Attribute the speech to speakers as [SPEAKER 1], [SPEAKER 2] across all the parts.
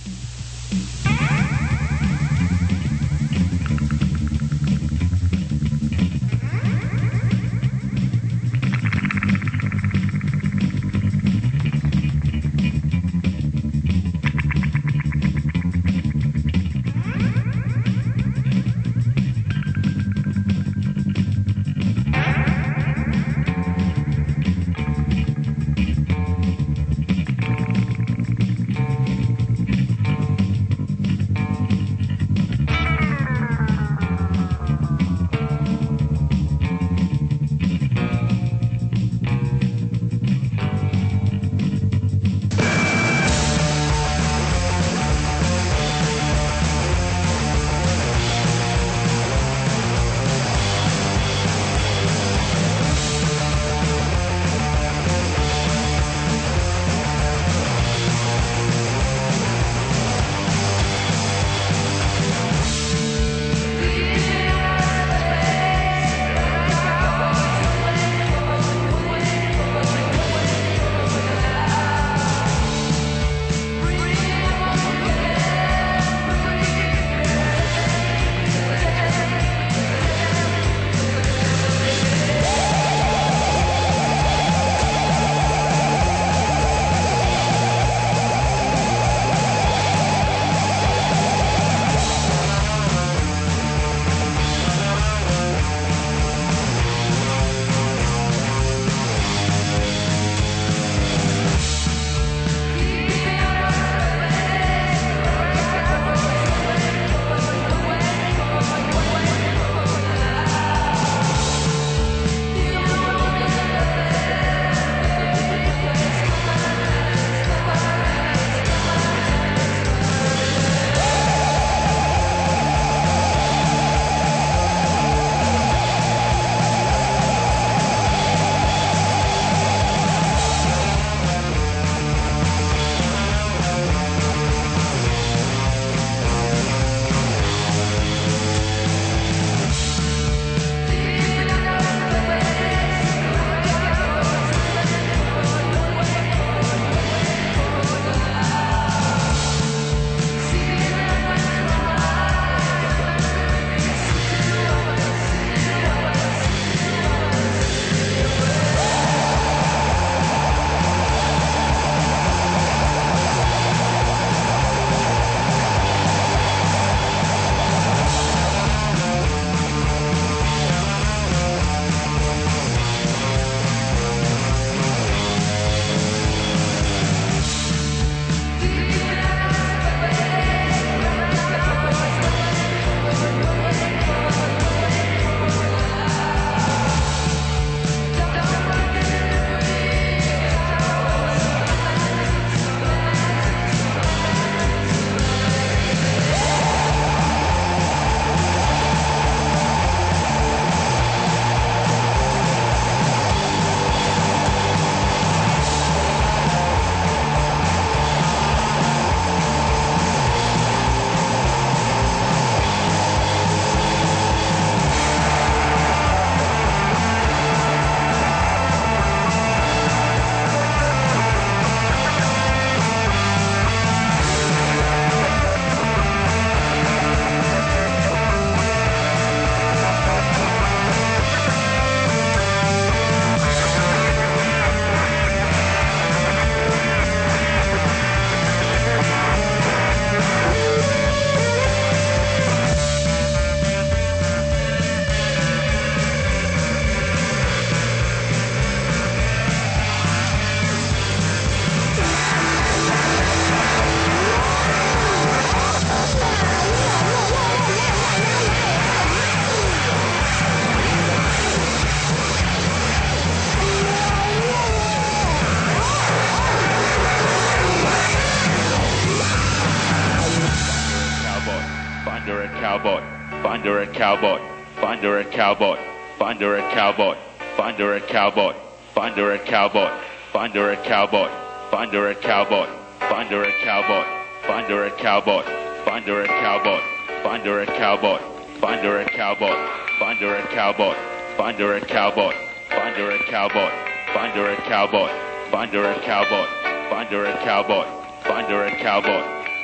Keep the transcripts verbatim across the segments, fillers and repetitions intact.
[SPEAKER 1] cowboy, find her a cowboy, find her a cowboy, find her a cowboy, find her a cowboy, find her a cowboy, find her a cowboy, find her a cowboy, find her a cowboy, find her a cowboy, find her a cowboy, find her a cowboy, find her a cowboy, find her a cowboy, find her a cowboy, find her a cowboy, find her a cowboy, find her a cowboy, find her a cowboy, find her a cowboy,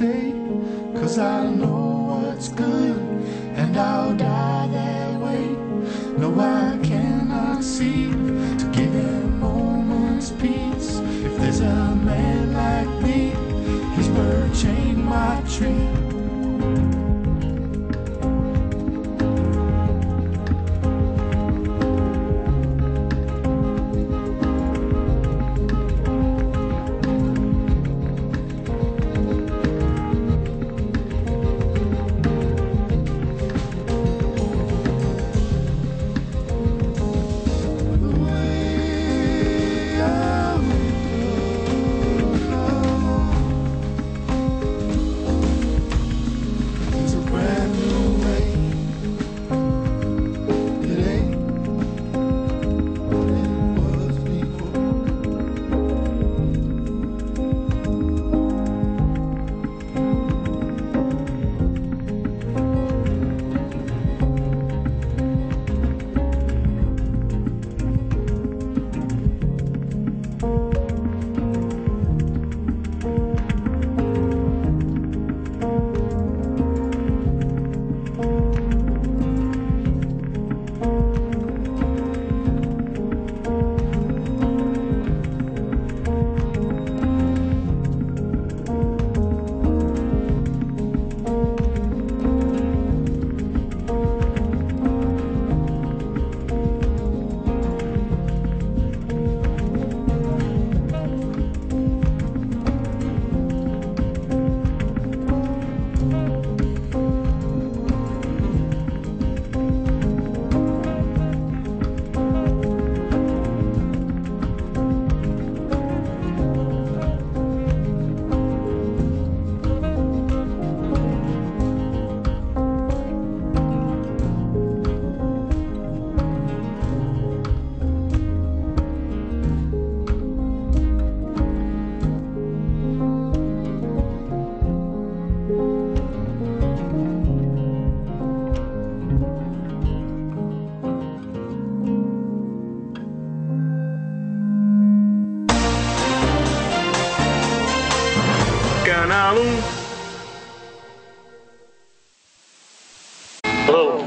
[SPEAKER 2] stay, 'cause I know what's good, and I'll die that way. No, I cannot seem to give him moments peace. If there's a man like me, his bird chained my tree.
[SPEAKER 3] Hello.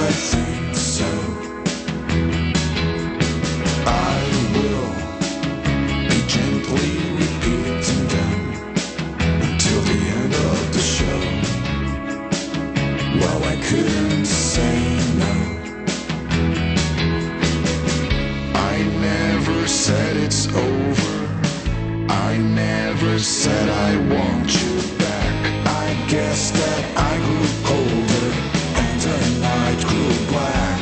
[SPEAKER 2] I think so. I will be gently repeating them until the end of the show. Well, I couldn't say no. I never said it's over. I never said I want you back. I guess that I grew colder and the night grew black.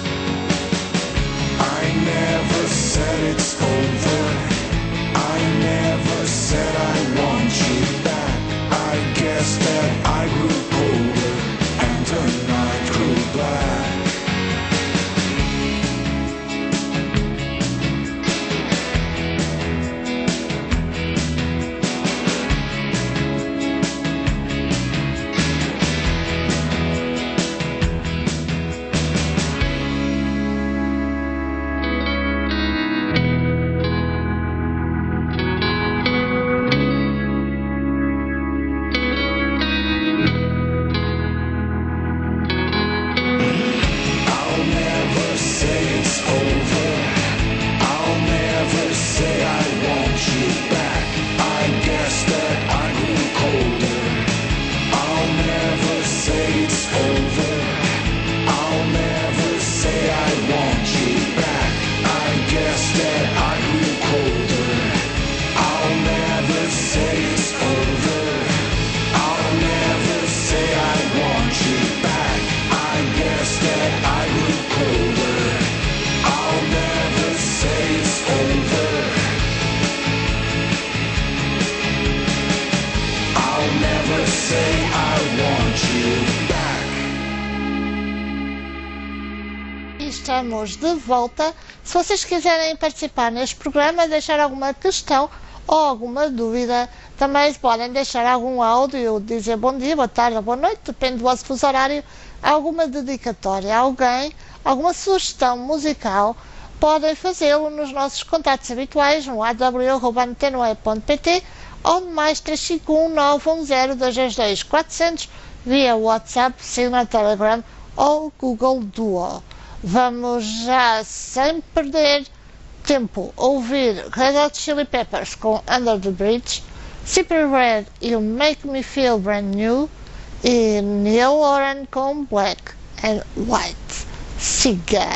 [SPEAKER 2] I never said it's over. I never said I want you back. I guess that I grew colder and the night grew black.
[SPEAKER 4] Estamos de volta. Se vocês quiserem participar neste programa, deixar alguma questão ou alguma dúvida, também podem deixar algum áudio, dizer bom dia, boa tarde ou boa noite, depende do vosso fuso horário, alguma dedicatória a alguém, alguma sugestão musical, podem fazê-lo nos nossos contatos habituais no a w arroba antena u e ponto p t ou no mais três cinco um nove um zero dois dois dois quatro zero zero via WhatsApp, Signal, Telegram ou Google Duo. Vamos já, sem perder tempo, ouvir Red Hot Chili Peppers com Under the Bridge, Super Red e o Make Me Feel Brand New e Neil Horan com Black and White. Siga!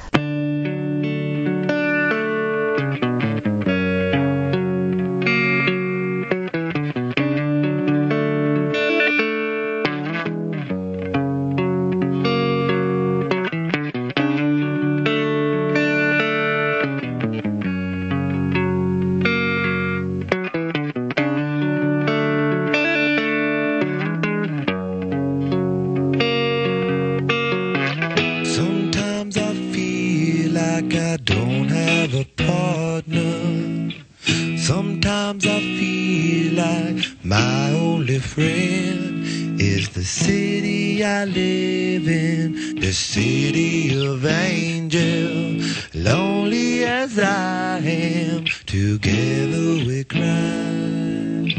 [SPEAKER 3] Sometimes I feel like my only friend is the city I live in, the city of angels. Lonely as I am, together we cry.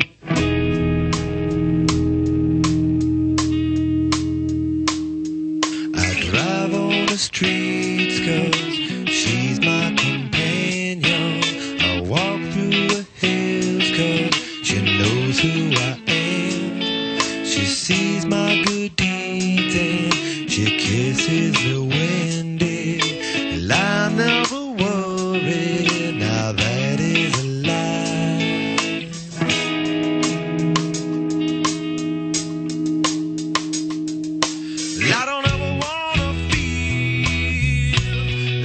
[SPEAKER 3] I drive on the streets 'cause she's my companion. I walk through the hills 'cause she knows who I am. She sees my good deeds and she kisses the windy. I never worry, now that is a lie. I don't ever wanna feel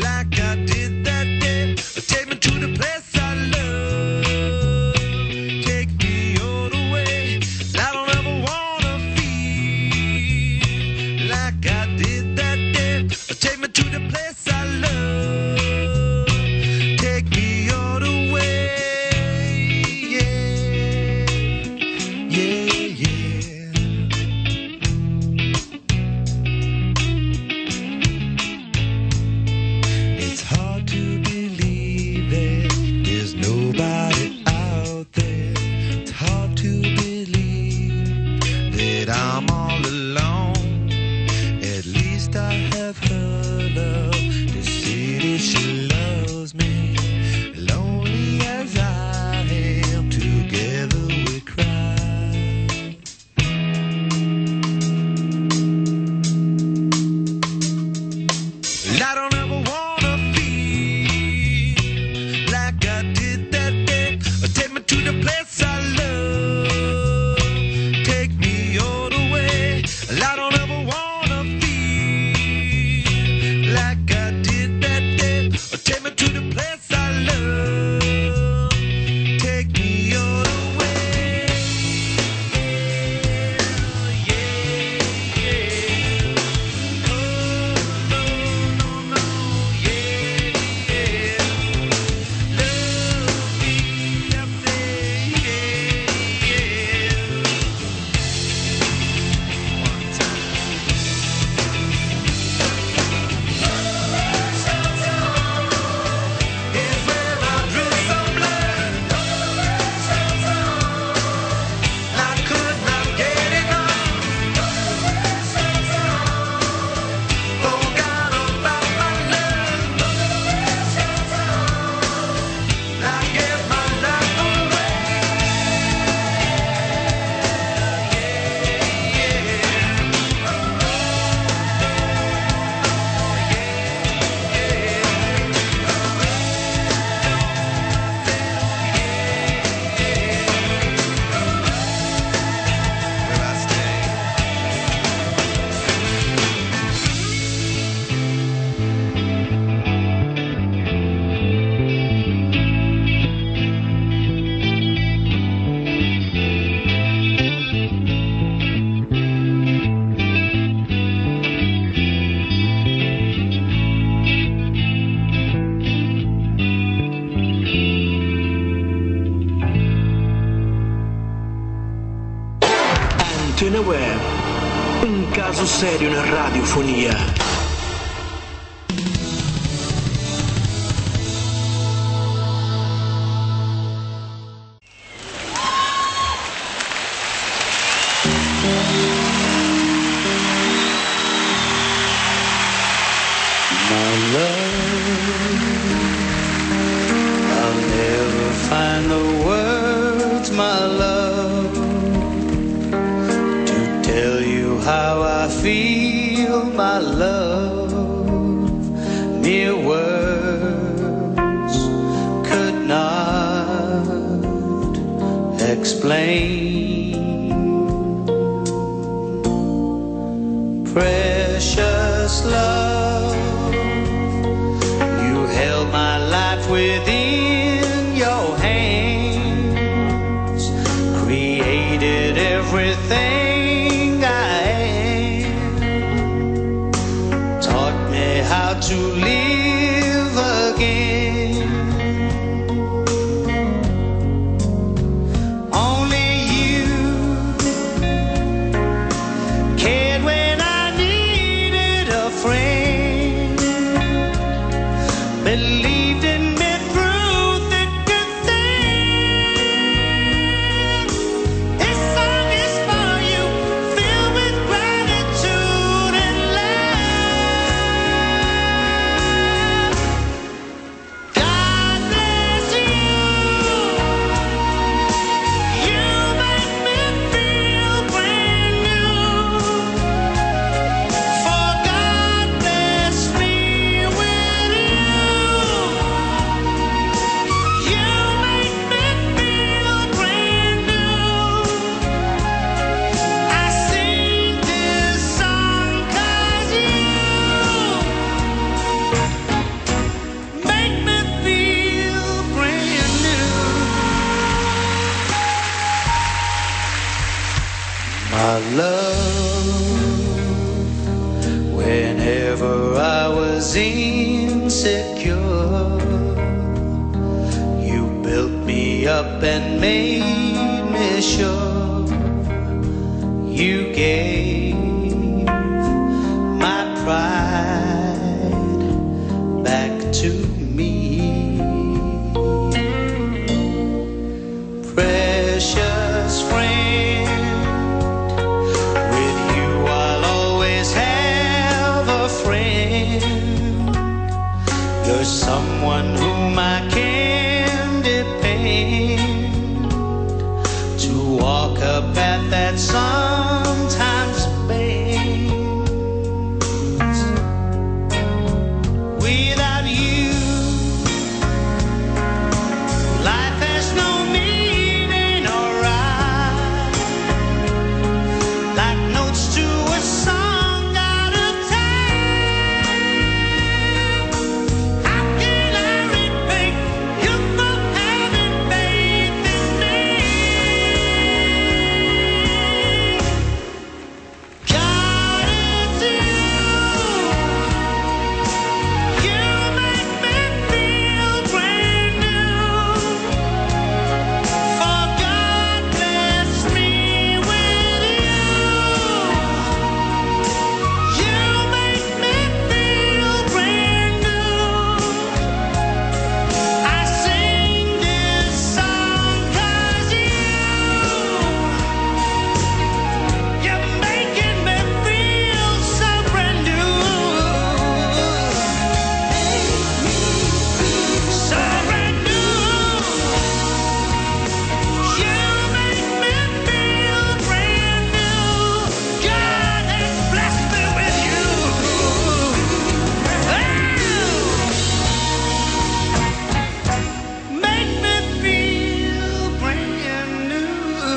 [SPEAKER 5] sul serio una radiofonia.
[SPEAKER 6] Precious love, you held my life within your hands, created everything I am, taught me how to live again. Only you cared when I needed a friend, believed in me through thick and thin. This song is for you, filled with gratitude and love. God bless you. You make me feel brand new. For God bless me with you. You make me feel brand new. I sing this song 'cause you make me feel brand new. My love, whenever I was insecure, you built me up and made me sure. You gave my pride back to me. Precious friend, with you I'll always have a friend. You're someone whom I can depend to walk a path that sometimes bends. Without you, life has no meaning or rhyme. Like notes to a song out of time. How can I repay you for having faith in me? God, it's you. You make me feel brand new. For God bless me with you. You make me feel brand new. I sing this song 'cause you, you're making me feel so brand new. So brand new. You make me feel brand new. God has blessed me with you. Oh, make me feel brand new.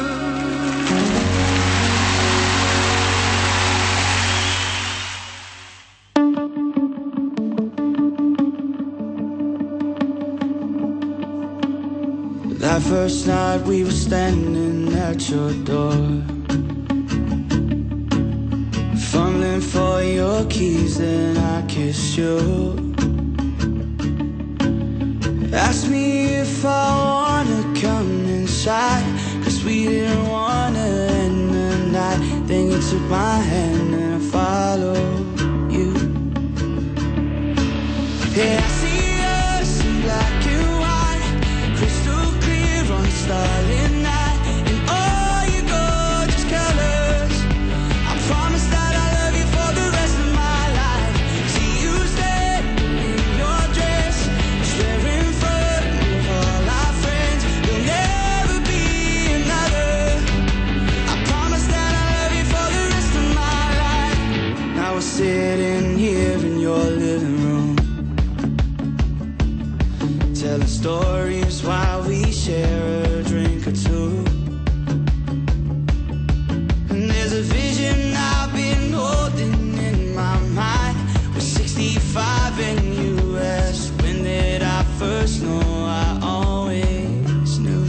[SPEAKER 2] That first night we were standing at your door, fumbling for your keys, then I kissed you. Asked me if I wanna come inside, 'cause we didn't wanna end the night. Then you took my hand and I
[SPEAKER 3] Yeah, I see us in black and white, crystal clear on a starlit night, and all your gorgeous colors. I promise that I love you for the rest of my life. See you standing in your dress, swear in front of all our friends, there'll never be another. I promise that I love you for the rest of my life. Now we're sitting here in your living room, telling stories while we share a drink or two. And there's a vision I've been holding in my mind. We're sixty-five in U S. When did I first know? I always knew.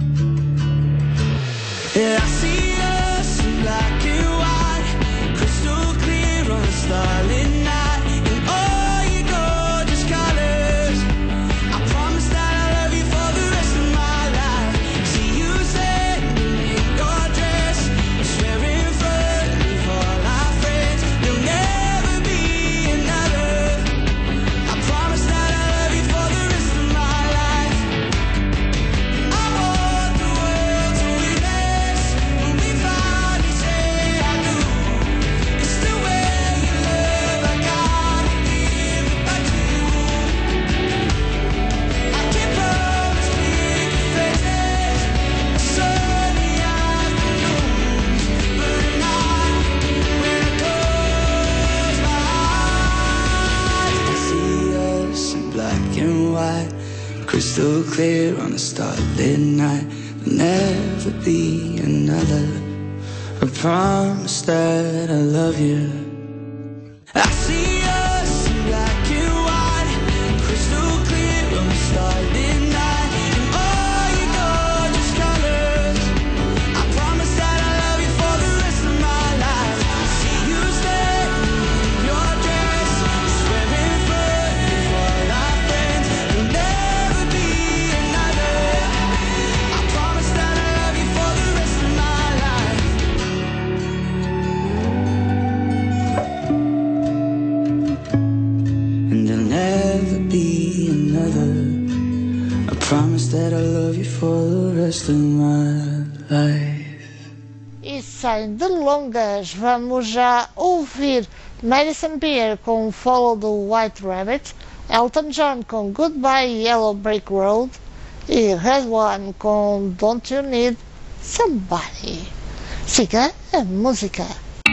[SPEAKER 3] Yeah, I see us in black and white, crystal clear on a starlit night, and all your gorgeous colors. I promise that I love you for the rest of my life. See you standing in your dress, swear in front of all our friends, there'll never be another. I promise that I love you for the rest of my life. I want the world to witness when we finally say I do. It's the way you love, I gotta give it back to you. I can't promise pretty faces, sunny afternoons, but at night when I close my eyes, I see us in black and white, crystal clear on a starlit night. There'll never be another. I promise that I love you. I see us in black and white, crystal clear on a starlit night, and all your gorgeous colors. I promise that I love you for the rest of my life. See you standing in your dress, swear in front of all our friends, there'll never be another. I promise that I love you for the rest of my life. And there'll never be another. I promise that I love you for the rest of my life.
[SPEAKER 4] E sem delongas, vamos já ouvir Madison Beer com Follow the White Rabbit, Elton John com Goodbye Yellow Brick Road e Red One com Don't You Need Somebody. Siga a música.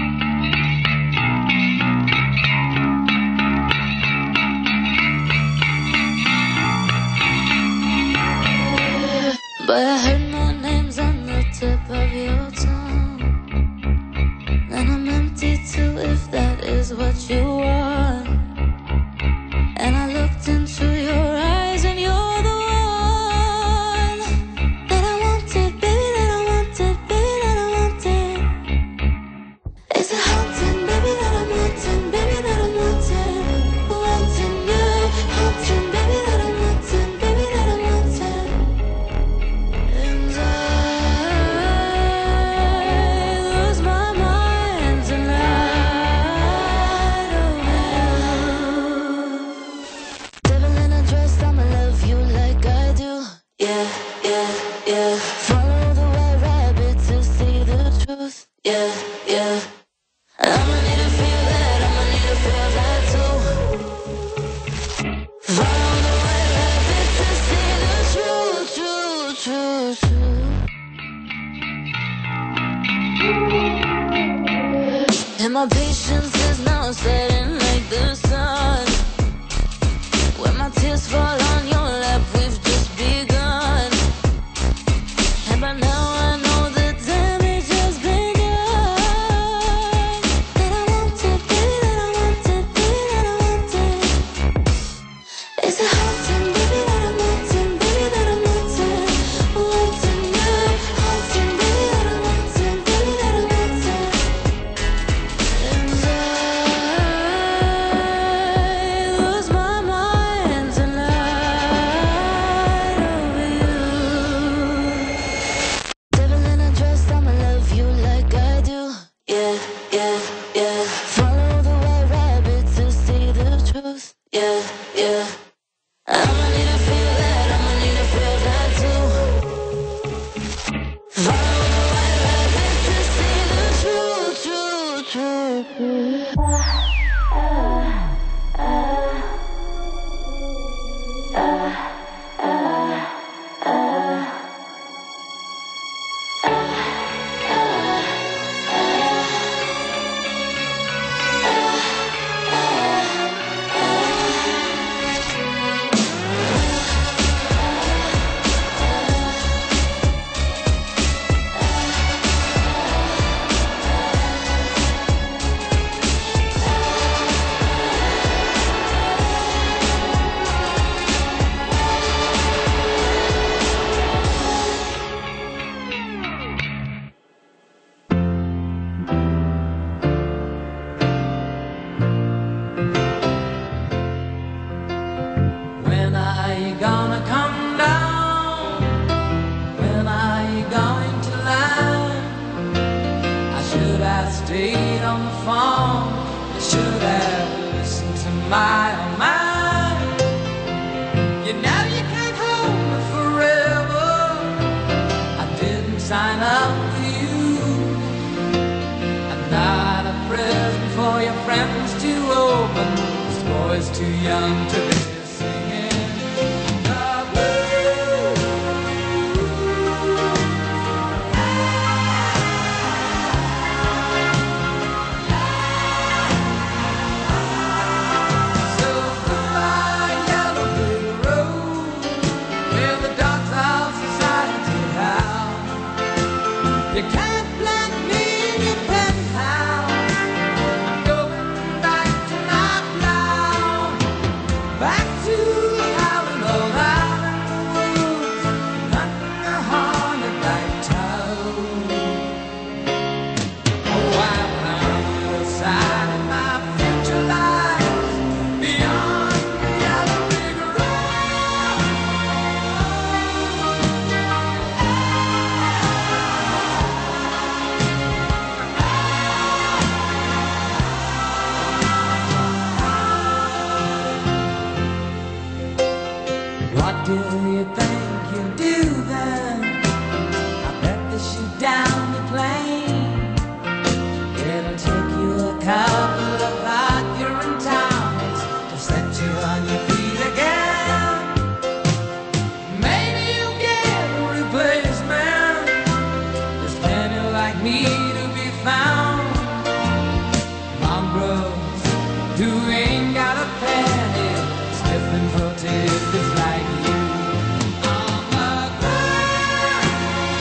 [SPEAKER 7] But I heard my name's on the tip of your tongue, and I'm empty too if that is what you want. And I looked into your eyes and you're the one that I wanted, baby, that I wanted, baby, that I wanted. It's a haunting, baby, that I'm wanting, baby, that I'm wanting. Wanting you, haunting, baby, that I'm wanting, baby, that I'm wanting. And I lose my mind tonight, oh well. Devil in a dress, I'ma love you like I do. Yeah, yeah, yeah. Follow the white rabbit to see the truth. Yeah, yeah. I'ma need to feel that, I'ma need to feel that too. Follow the white rabbit to see the truth, truth, truth, truth. And my patience is now setting like the sun. When my tears fall on your lap, we've just begun. And by now I know the damage has been done. That I wanted, baby, that I wanted, baby, that I wanted. It's a haunting, baby, that I'm wanting, baby, that I'm wanting. Wanting you, haunting, baby, that I'm wanting, baby, that I'm wanting. And I lose my mind tonight over you. Devil in a dress, I'ma love you like I do. Yeah, yeah, yeah. Follow the white rabbit to see the truth. Yeah, Yeah. I'ma need to feel that, I'ma need to feel that too. Follow the white rabbit to see the truth, truth, truth.
[SPEAKER 8] When are you gonna come down? When are you going to land? I should have stayed on the phone. I should have listened to my own mind. You know you can't hold me forever. I didn't sign up for you. I'm not a present for your friends to open. This boy's too young to be singing the blues. So goodbye, yellow brick road, where the dogs of society howl. You can't plant me in your penthouse. I'm going back to my plow, back to the howling old out in the woods, hunting a haunted black toad. Oh, I found the side of my future lies beyond the yellow brick road. What do you think you do then? I bet they shoot down the plane. It'll take you a couple of hot you're in town to set you on your feet again. Maybe you'll get a replacement. There's plenty like me to be found. Mongrels who ain't got a penny, sniffing for tidbits like you. On the ground.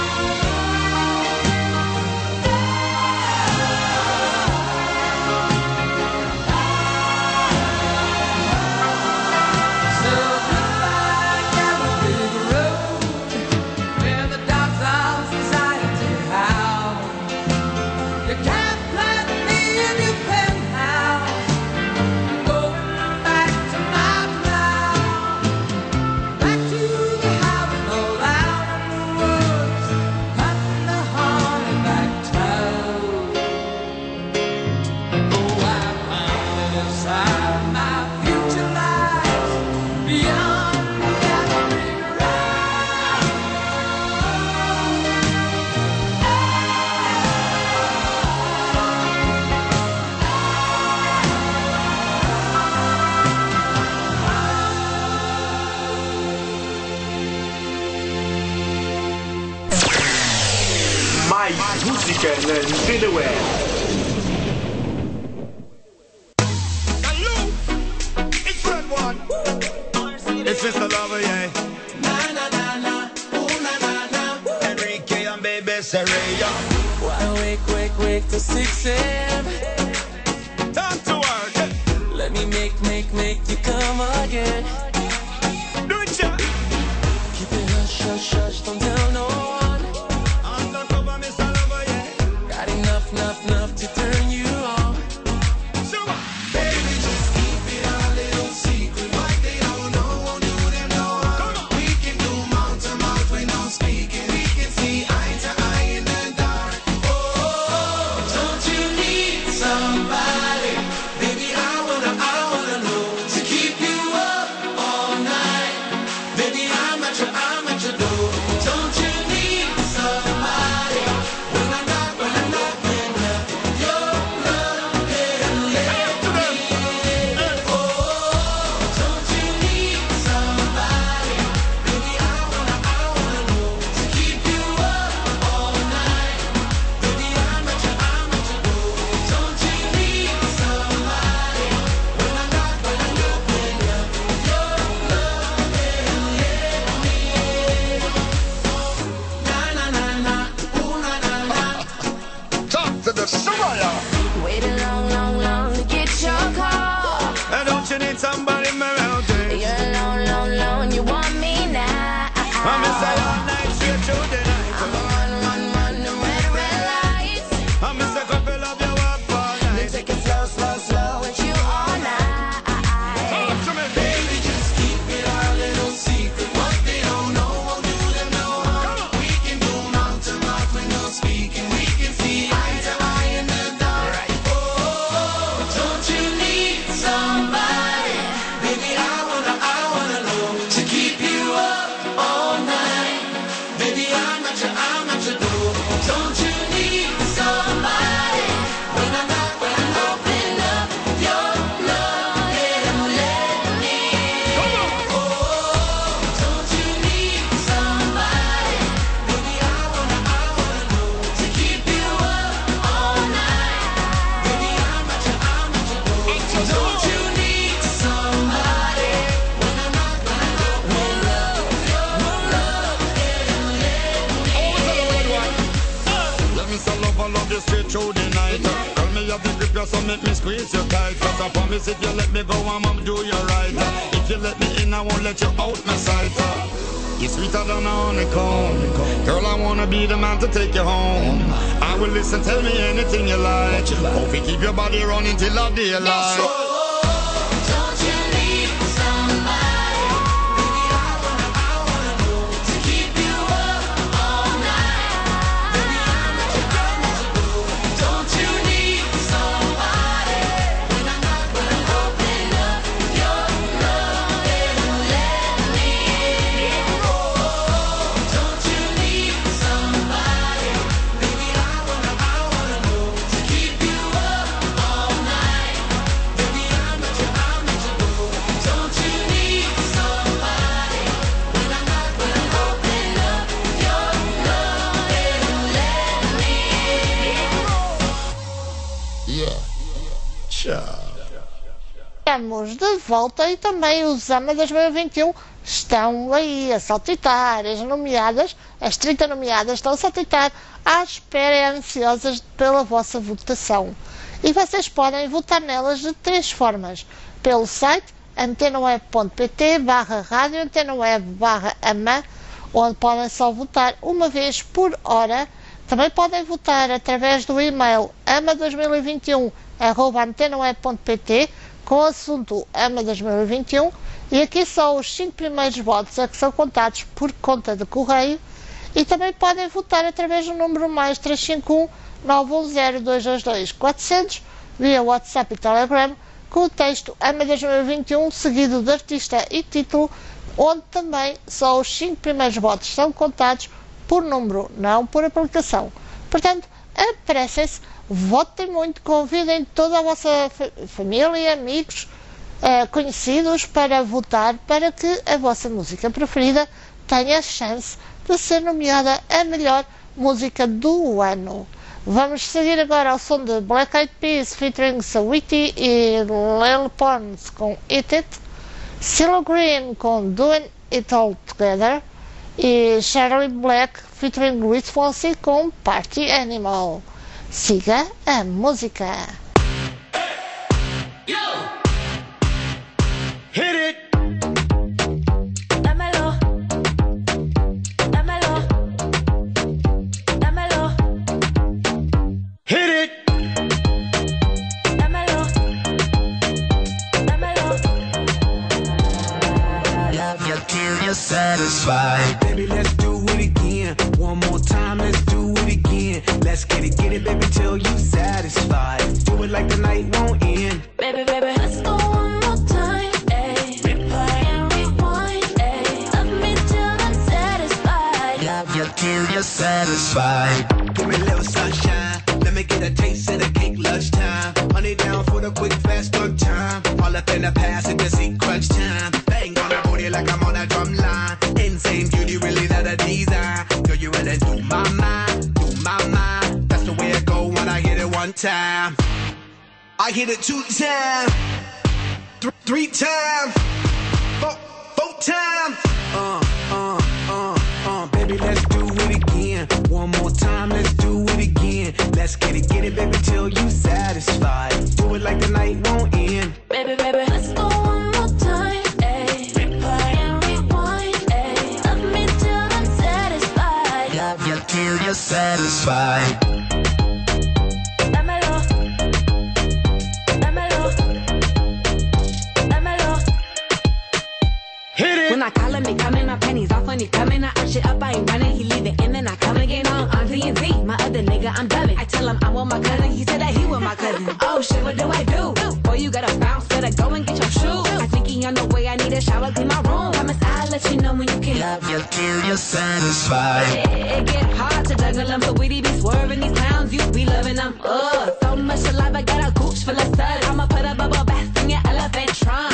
[SPEAKER 8] So goodbye, yellow brick road, where the dogs of society howl. You can't plant me in your penthouse. I'm going back to my plow, back to the howling old out in the woods, hunting the haunted black toad. Oh, I found the other side of my future lies beyond the yellow brick road.
[SPEAKER 5] Mais música na Antena Web.
[SPEAKER 6] Hello, it's Red One. It's Mister Lover, yeah. Na na na na, ooh na na na. Enrique and Baby Saraya.
[SPEAKER 8] Why wake, wake, wake till six a.m.
[SPEAKER 6] Time to work.
[SPEAKER 8] Let me make, make, make you come again.
[SPEAKER 6] Do it, yeah.
[SPEAKER 8] Keep it hush, hush, hush, don't tell no one.
[SPEAKER 6] Undercover, Mister Lover, yeah.
[SPEAKER 8] Got enough, enough, enough to turn you on.
[SPEAKER 6] So, baby, just keep it a little secret. What they don't know won't do them no harm. We can do mouth to mouth with no speaking. We can see eye to eye in the dark. Oh, don't you need somebody? Baby, I wanna, I wanna know to keep you
[SPEAKER 9] you, so make me squeeze you tight. Cause I promise if you let me go, I'm gonna do you right. If you let me in, I won't let you out my sight. You're sweeter than a honeycomb. Girl, I wanna be the man to take you home. I will listen, tell me anything you like. Hope you keep your body running till the daylight.
[SPEAKER 6] Don't you need somebody? Baby, I wanna, I wanna know to keep you up all night. Baby, I'm not your, I'm not your boo. Don't you need somebody? When I'm not gonna open up your love and let me in. Don't you need somebody? Baby, I wanna, I wanna know to keep you up all night. Baby, I'm not your, I'm not your boo. Don't you need somebody? When I'm not gonna open up your love and let me in.
[SPEAKER 9] Yeah. Sure.
[SPEAKER 4] Estamos de volta e também os AMA dois mil e vinte e um estão aí a saltitar. As nomeadas, as trinta nomeadas estão a saltitar à espera e ansiosas pela vossa votação. E vocês podem votar nelas de três formas. Pelo site antenaweb.pt barra rádio antenaweb barra ama, onde podem só votar uma vez por hora. Também podem votar através do e-mail ama dois mil e vinte e um arroba antenaweb.pt com o assunto AMA dois mil e vinte e um, e aqui só os cinco primeiros votos é que são contados por conta de correio. E também podem votar através do número mais três cinco um nove um zero dois dois dois quatro zero zero via WhatsApp e Telegram com o texto AMA dois mil e vinte e um seguido de artista e título, onde também só os cinco primeiros votos são contados por número, não por aplicação. Portanto, apressem-se, votem muito, convidem toda a vossa fa- família, amigos, eh, conhecidos para votar para que a vossa música preferida tenha a chance de ser nomeada a melhor música do ano. Vamos seguir agora ao som de Black Eyed Peas featuring Saweetie e Lil Pons com Eat It, CeeLo Green com Doing It All Together e Shirley Black featuring Luis Fonsi com Party Animal. Siga a música.
[SPEAKER 9] Hit it!
[SPEAKER 7] Dámelo, dámelo, dámelo,
[SPEAKER 9] Hit it!
[SPEAKER 7] dámelo, dámelo.
[SPEAKER 3] Love you till you're satisfied.
[SPEAKER 5] Baby, let's do it again. One more time, let's do it again. Let's get it, get it, baby, till you satisfied. Do it like the night won't end.
[SPEAKER 7] Baby, baby, let's go one more time, ayy. Replay and rewind, ayy. Love me till I'm satisfied.
[SPEAKER 3] Love you till you're satisfied.
[SPEAKER 5] Give me a little sunshine. Let me get a taste of the cake lunchtime. Honey down for the quick fast good time. All up in the past and just eat crunch time. Bang on the booty like I'm on a drum line. Insane beauty, really that a design. Girl, you really do my mind, do my mind. That's the way it go when I hit it one time. I hit it two times, th- three times, four, four times. Uh, uh, uh, uh, baby, let's do it again. One more time, let's do it again. Let's get it, get it, baby, till you satisfied. Do it like the night won't end.
[SPEAKER 7] Baby, baby, let's go one more time, ayy. Replay and rewind, ayy. Love me till I'm satisfied.
[SPEAKER 3] Love you till you're satisfied.
[SPEAKER 7] Dámelo, dámelo, dámelo.
[SPEAKER 9] Hit it!
[SPEAKER 10] When I call him, he coming, my pennies off when he coming. I arch it up, I ain't running, he leave it in, then I come again on on T N T. My other nigga, I'm dubbing. I tell him I want my cousin, he said that he want my cousin. Oh shit, what do I do? Boy, you gotta bounce, better go and get your shoes. I think he on the way, I need a shower, clean my room. Promise I'll let you know when you can.
[SPEAKER 3] Love you till you're satisfied.
[SPEAKER 10] It, it get hard to juggle them, so we be swerving these clowns, you be loving them. Ugh, so much saliva, got a gooch full of suds. I'ma put a bubble bath in your elephant trunk.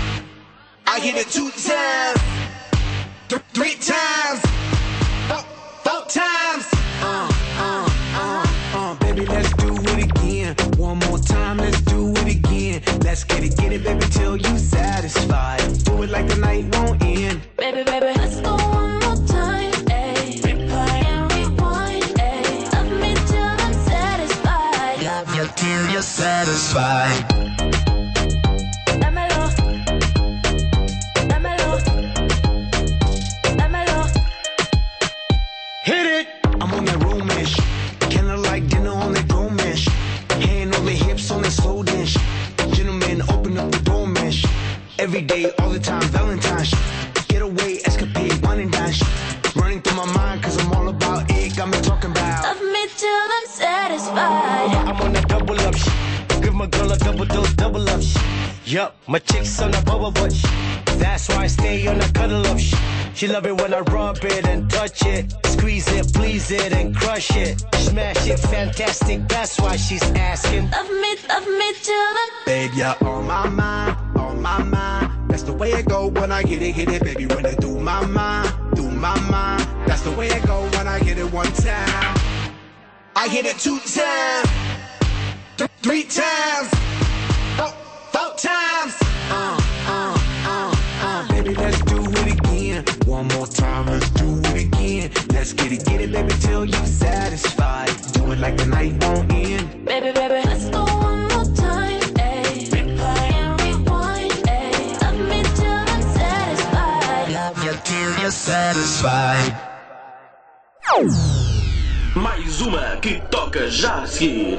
[SPEAKER 5] I hit it two times, th- three times, four, four times. Uh, uh, uh, uh, baby, let's do it again. One more time, let's do it again. Let's get it, get it, baby, till you satisfied. Do it like the night won't end.
[SPEAKER 7] Baby, baby, let's go one more time, ayy. Replay and rewind, ayy. Love me till I'm satisfied.
[SPEAKER 3] Love you till you're satisfied.
[SPEAKER 5] satisfied.
[SPEAKER 7] Dámelo. Dámelo. Dámelo.
[SPEAKER 5] Hit it! I'm on that room-ish. Kinda like dinner on that dome-ish. Hand on the hips on that slow dish. Gentlemen, open up the door mesh. Every day, all the time, Valentine's. Getaway, escapade, wine and dine. Running through my mind, cause I'm all about it. Got me talking about
[SPEAKER 7] Love me till I'm satisfied.
[SPEAKER 5] I'm on that double up shit. Give my girl a double dose, double up shit. Yup, my chick's on that bubble butt shit. That's why I stay on that cuddle up shit. She love it when I rub it and touch it. Squeeze it, please it, and crush it. Smash it, fantastic, that's why she's asking.
[SPEAKER 7] Love me, love me till the
[SPEAKER 5] Babe, you're on my mind, on my mind. That's the way it go when I hit it, hit it, baby. When it through my mind, through my mind. That's the way it go when I hit it one time. I hit it two times, th- three times, four, four times. Uh, uh, uh, uh. Baby, let's do it again. One more time, let's do it again. Let's get it, get it, baby, till you satisfied. Do it like the night won't end.
[SPEAKER 7] baby, baby. Let's go one more time, ayy. Replay and rewind, ayy. Love me till I'm satisfied.
[SPEAKER 5] Love you till you're satisfied.
[SPEAKER 11] Mais uma que toca já a seguir.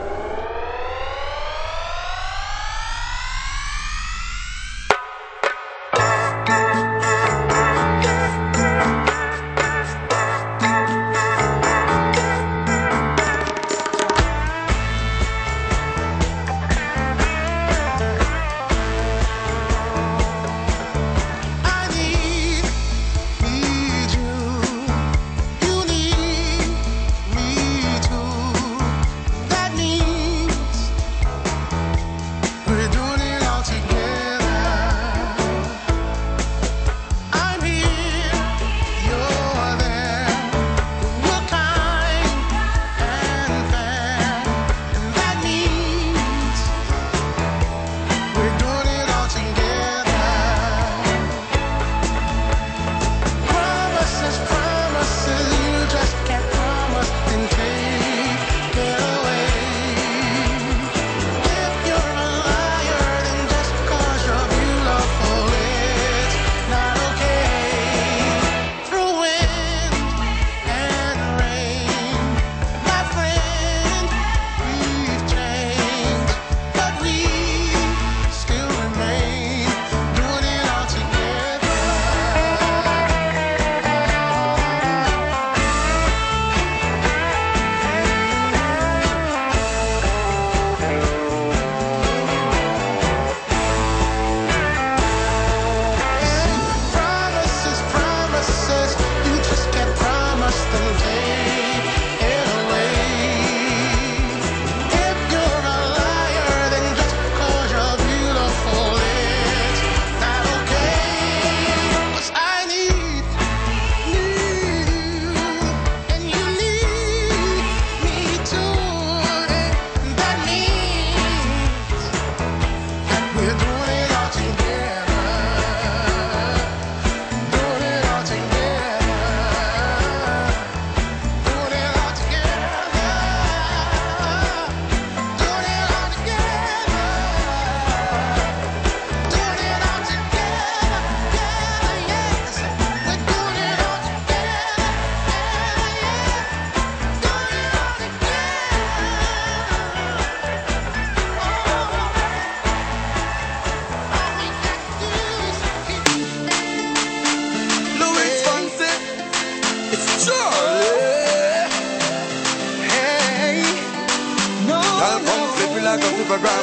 [SPEAKER 6] like a flippergram.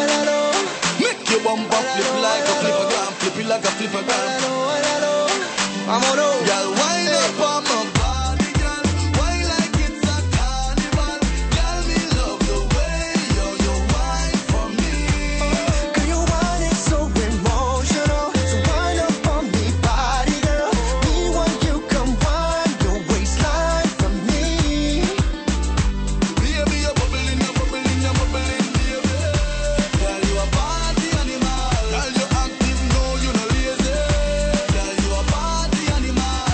[SPEAKER 6] Make your bumper flip like a flippergram. Flip it like a flippergram. I'm on oh, girl, wind up on my body, girl. Why like it's a carnival? Girl, me love the way you you wine for me.
[SPEAKER 5] Girl, your wine is so emotional. So wind up on me, body, girl. Me want you come wind your waistline for me.
[SPEAKER 6] Baby, you're bubbling, you're bubbling, you're bubbling, baby. Girl, you a party animal. Girl, you active, no, you no lazy. Girl, you a party animal.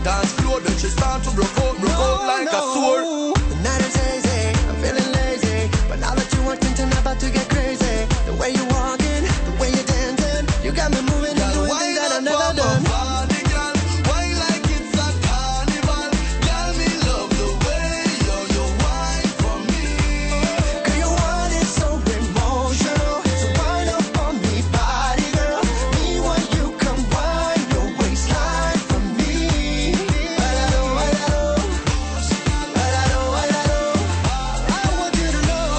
[SPEAKER 6] dance floor. Then she start to broke out, broke out like a sword.
[SPEAKER 2] The night is hazy, I'm feeling lazy, but now that you are thinking about to get crazy, the way you walking, the way you dancing, you got me moving and doing things that I've never done.
[SPEAKER 6] Body, girl, why like it's a carnival? Girl, me love the way you you wine for me.
[SPEAKER 2] Girl, you want it so emotional, so wind up on me, body girl. Me want you come wind your waistline for me. Bailalo, bailalo, bailalo, bailalo. I want you to know.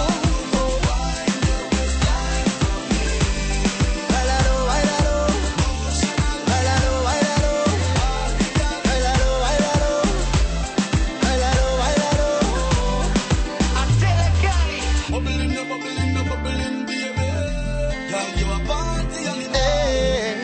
[SPEAKER 2] Bailalo, bailalo, bailalo, bailalo, bailalo, bailalo, bailalo, bailalo.
[SPEAKER 6] I tell that guy, bubbling, no bubbling, no bubbling, baby. Girl, you a party animal.
[SPEAKER 2] Hey,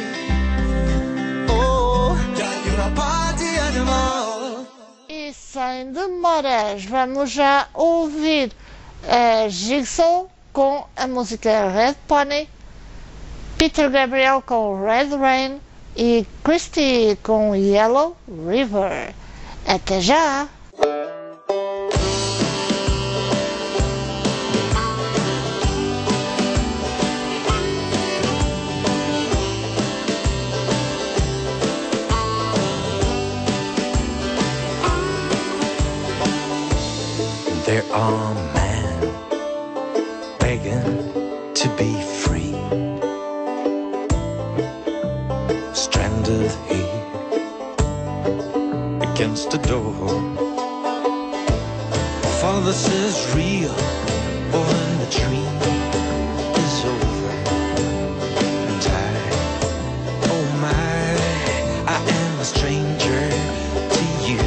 [SPEAKER 2] oh, girl, you're a party animal.
[SPEAKER 4] E sem demoras, vamos já ouvir a Jigsaw com a música Red Pony, Peter Gabriel com Red Rain e Christy com Yellow River. Até já!
[SPEAKER 3] There are men begging to be free, stranded here against the door. For this is real, or when the dream is over. And I, oh my, I am a stranger to you.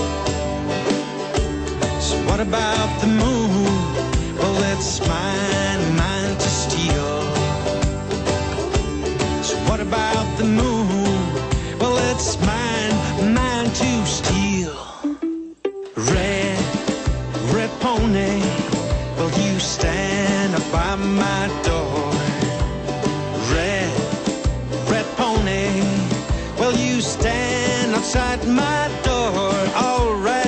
[SPEAKER 3] So what about the moon? Well, it's mine, mine to steal. So what about the moon? Well, it's mine, mine to steal. Red, red pony, will you stand up by my door? Red, red pony, will you stand outside my door? All right.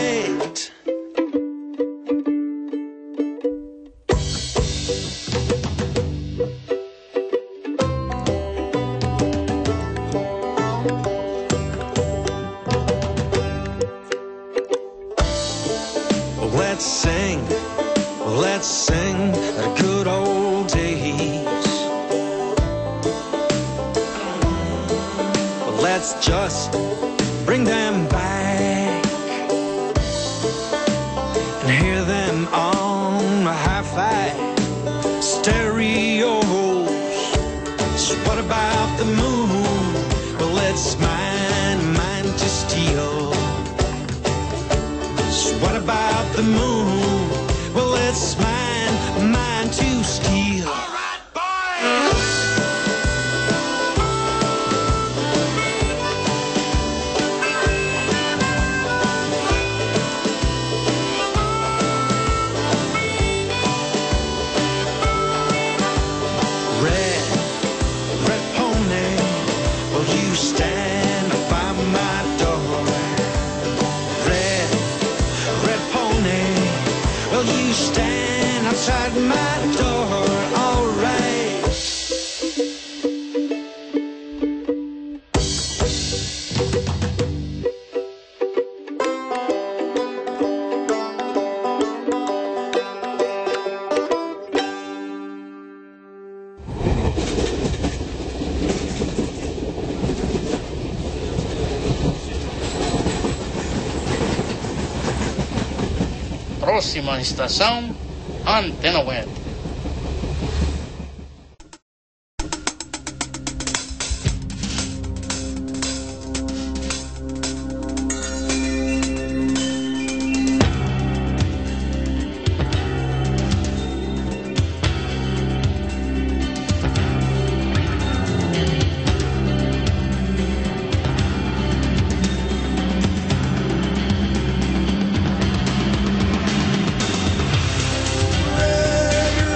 [SPEAKER 3] Let's sing, let's sing the good old days. Let's just bring them back and hear them on hi-fi stereos. So what about the moon? Well, it's mine, mine to steal. So what about the moon? Well, it's mine, mine to steal. All right, boys! Red, red pony, will you stand by my door? Red, red pony, will you stand outside my door? All right.
[SPEAKER 12] Próxima estação, Antena Web.
[SPEAKER 2] Red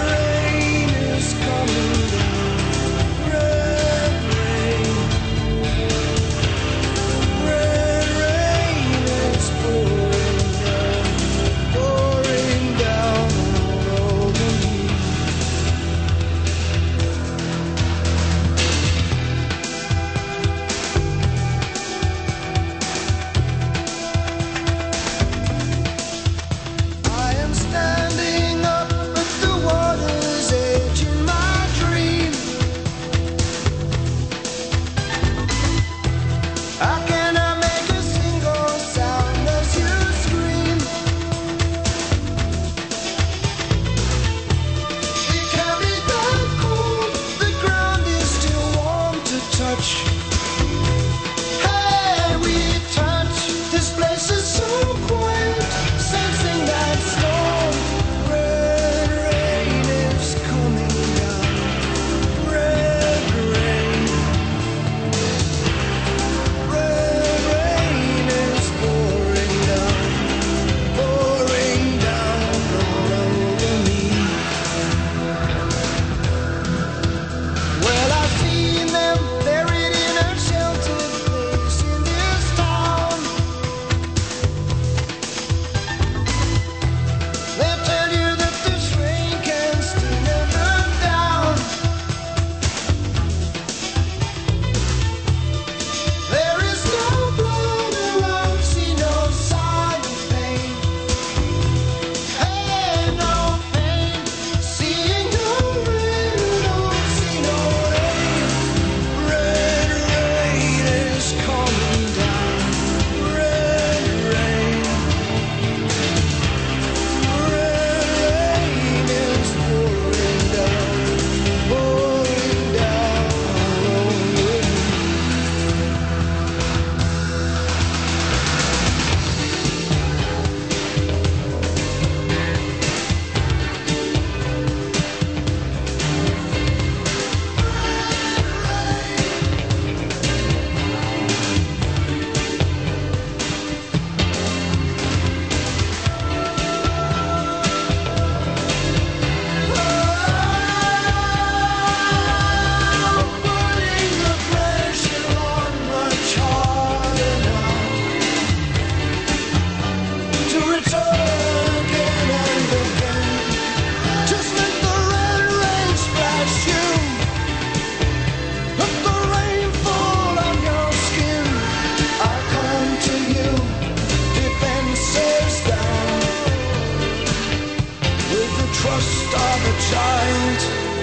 [SPEAKER 2] trust of a child.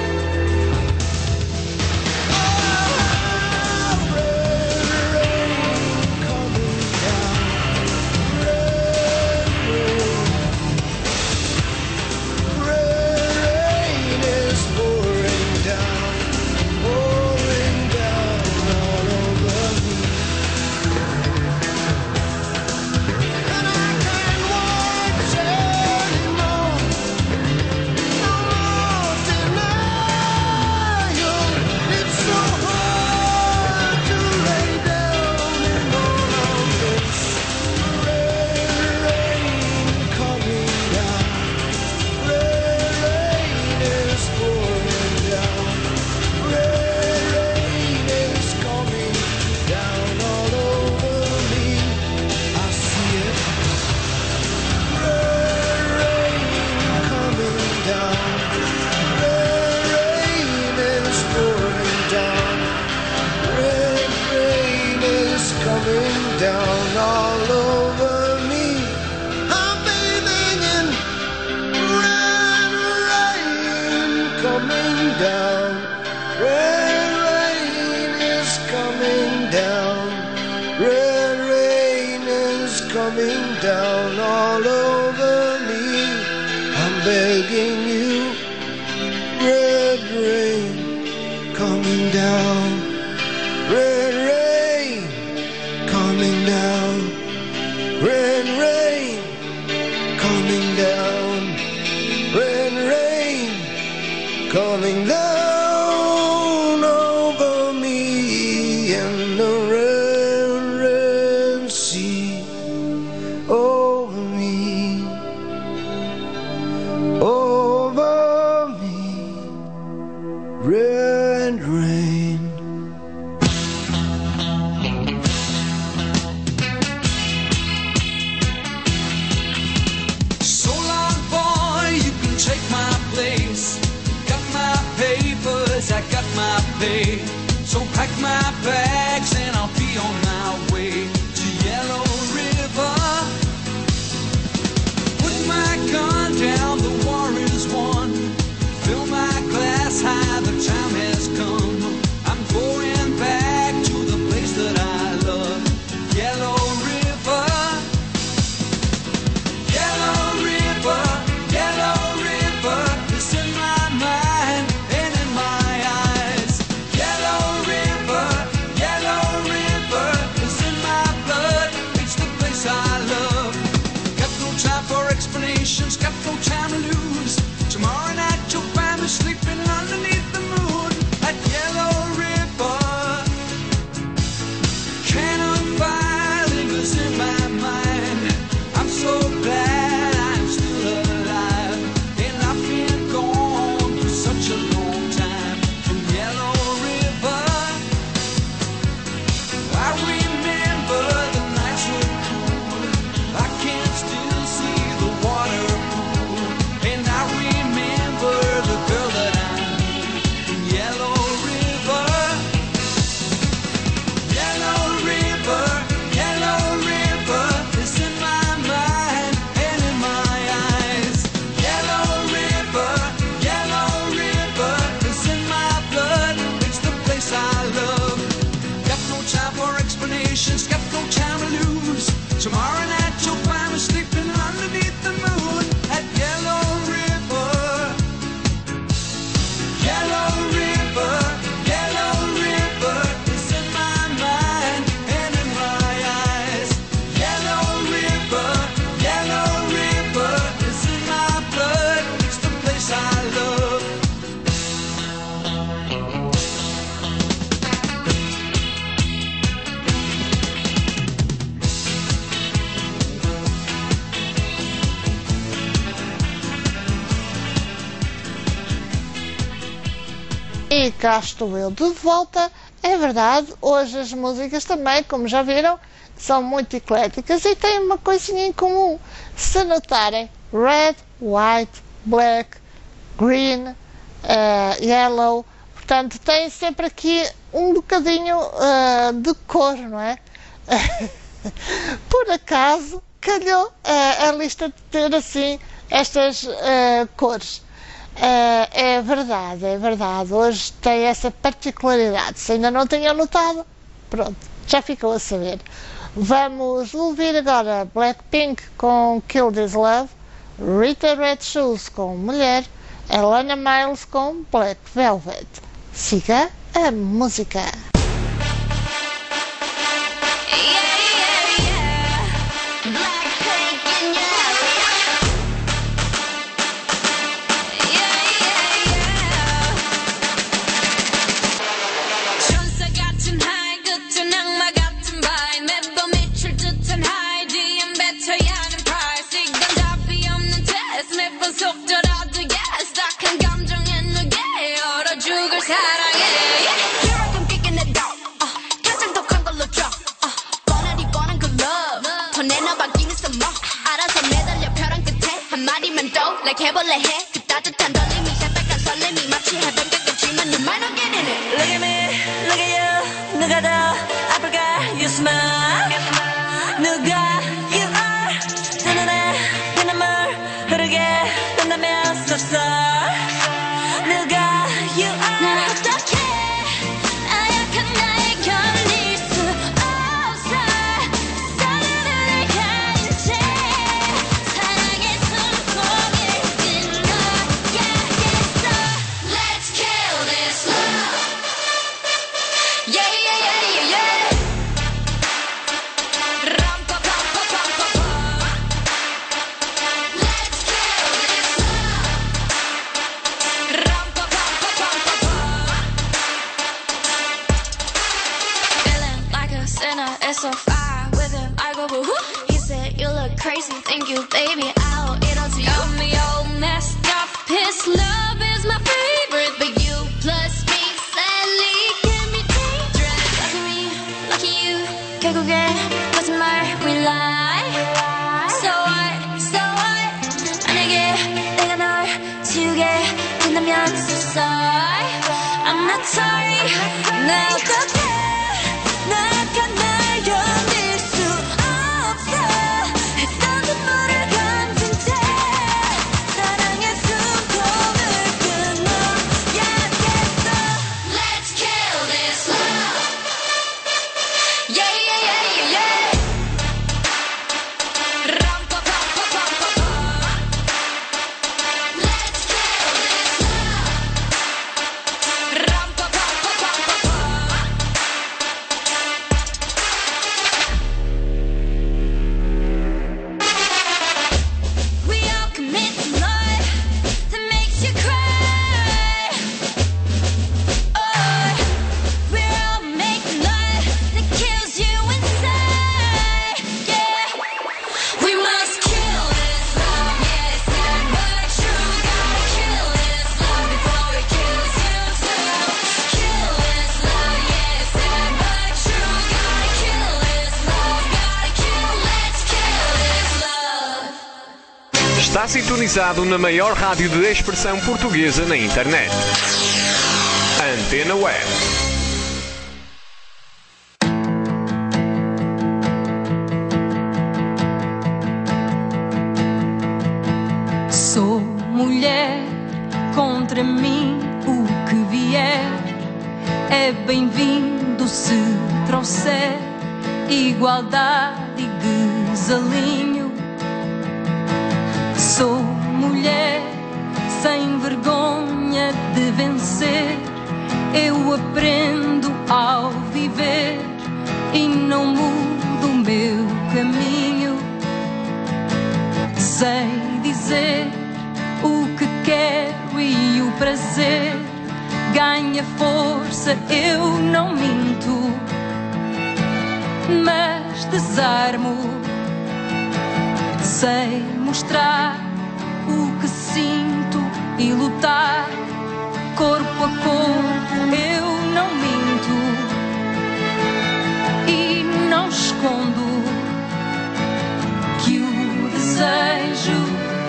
[SPEAKER 2] Down all over me, I'm bathing in red rain coming down. Red rain is coming down. Red rain is coming down all over me. I'm begging you, red rain coming down. Red rain coming down, red rain coming down, red rain coming down over me and the red, red sea over me, over me, red rain.
[SPEAKER 8] I got my pay, so pack my bags and I'll be on my way to Yellow River. Put my gun down, the war is won. Fill my glass high, the time has come. I'm going back to the place that I love, Yellow River. Yellow River, Yellow River, it's in my mind and in my got no time to lose. Tomorrow night you'll find me sleeping underneath the moon at Yellow River. Cannon fire lingers in my mind. I'm so glad I'm still alive, and I've been gone for such a long time from Yellow River. I remember the nights were cool. I can still see the water. And I remember the girl that I knew in Yellow River. Yellow River, Yellow River, it's in my mind and in my eyes. Yellow River, Yellow River, it's in my blood, it's the place I love. Got no time for explanations, got no time to lose. Tomorrow night you'll find me sleeping underneath the moon at Yellow River. Yellow River, Yellow River, it's in my mind and in my eyes. Yellow River, Yellow River, it's in my blood, it's the place I love.
[SPEAKER 4] E cá estou eu de volta. É verdade, hoje as músicas também, como já viram, são muito ecléticas e têm uma coisinha em comum. Se notarem, red, white, black, green, uh, yellow, portanto tem sempre aqui um bocadinho uh, de cor, não é? Por acaso calhou uh, a lista de ter assim estas uh, cores. Uh, é verdade, é verdade. Hoje tem essa particularidade. Se ainda não tinham notado, pronto, já ficou a saber. Vamos ouvir agora Blackpink com Kill This Love, Rita Red Shoes com Mulher, Alana Miles com Black Velvet. Siga a música.
[SPEAKER 13] 해볼래 해 그 따뜻한 떨림이 샷딱한 설렘이 마치 해변 가깝지만 you might not get in it. Look at me, look at you. 누가 더 아플까? You smile. 누가 you are. 내 눈에 피눈물 흐르게 된다면 so sorry. 누가 you are. 난 어떡해 나약한 나에 견딜 수 없어. 사랑을 가진 채 사랑의 숨고 so far with him, I go boo hoo. He said, you look crazy, thank you, baby. I'll eat all to you. Got me all messed up. His love is my favorite, but you plus me sadly can be dangerous. Lucky me, lucky you. 결국에 거짓말 we lie. So what, so what? 만약에 내가 널 지우게 된다면 so sorry. I'm not sorry. 나 어떡해? 나약한 날 견딜 수 없어. 했던 눈물을 감춘 채 사랑의 숨통을 끊어야겠어. Let's kill this love. Yeah, yeah, yeah, yeah, yeah. Ram pa pa pa pa pa pa. Let's kill this love. Ram pa pa pa pa pa pa. We all commit to love that makes you cry. Oh, we're all making love that kills you inside. Yeah, we must kill this love. Yeah, it's sad but true. Gotta kill this love before it kills you too. Kill this love. Yeah, it's sad but true. Gotta kill this love. Gotta kill. Let's kill this love.
[SPEAKER 14] Está sintonizado na maior rádio de expressão portuguesa na internet. Antena Web.
[SPEAKER 15] Sou mulher, contra mim o que vier é bem-vindo se trouxer igualdade e desalinho. Sou mulher sem vergonha de vencer. Eu aprendo ao viver e não mudo o meu caminho. Sei dizer o que quero e o prazer ganha força, eu não minto, mas desarmo. Sei mostrar o que sinto e lutar corpo a corpo, eu não minto e não escondo que o desejo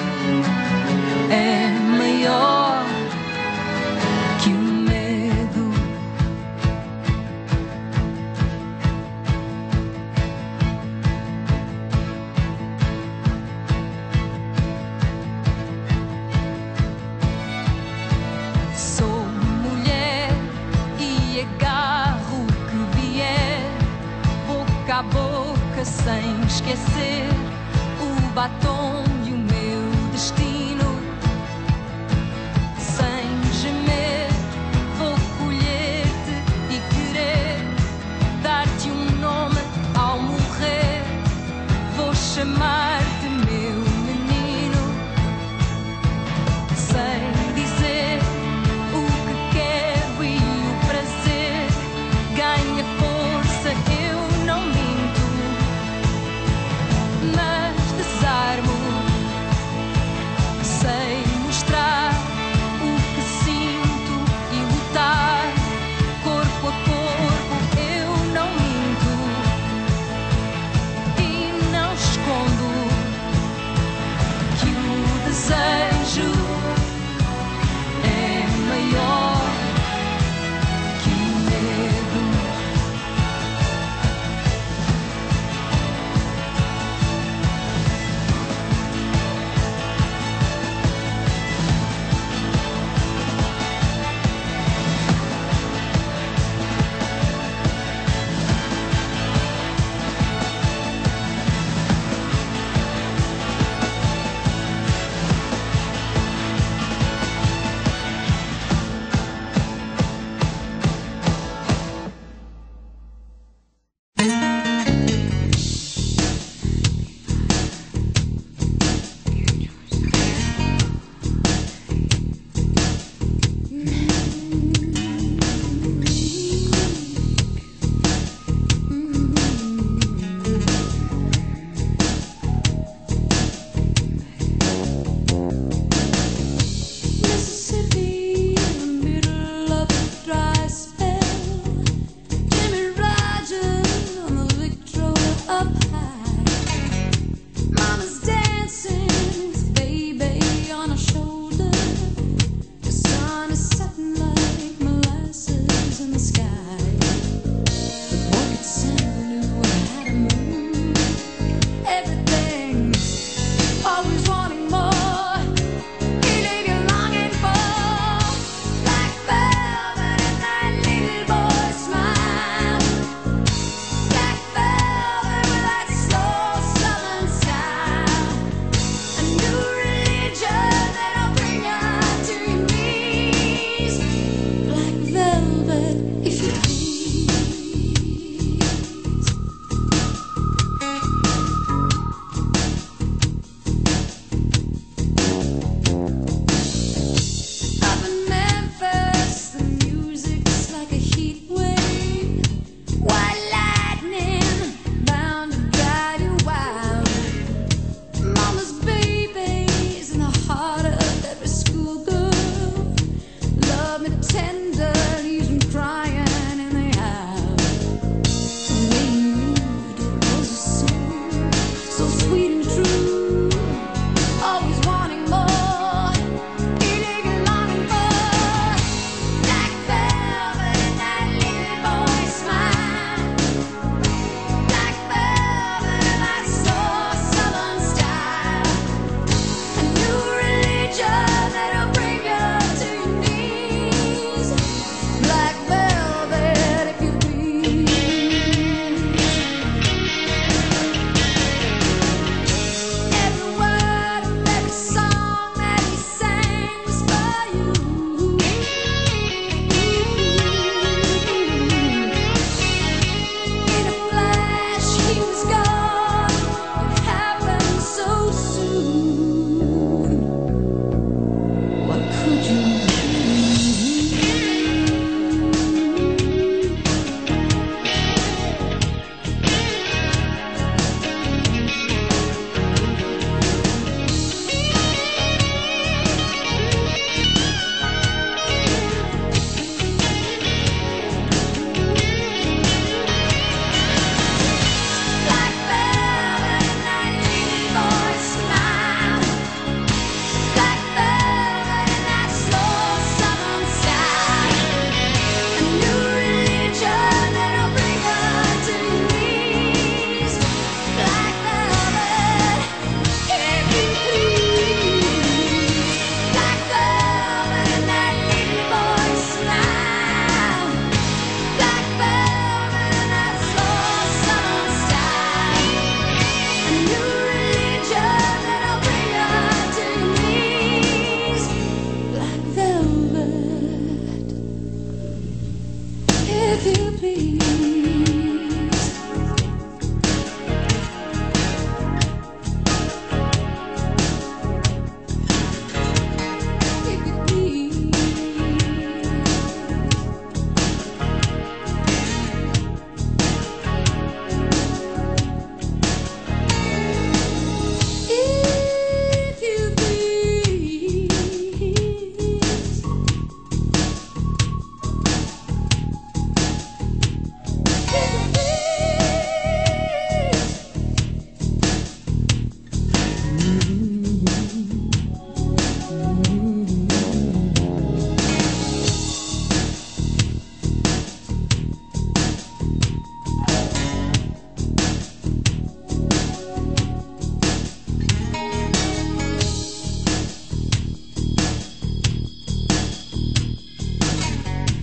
[SPEAKER 15] é maior que o medo. embora sem esquecer o batom e o meu destino. Sem gemer, vou colher-te e querer dar-te um nome ao morrer. Vou chamar-te meu menino. Sei dizer o que quero e o prazer ganha força, eu não minto, mas desarmo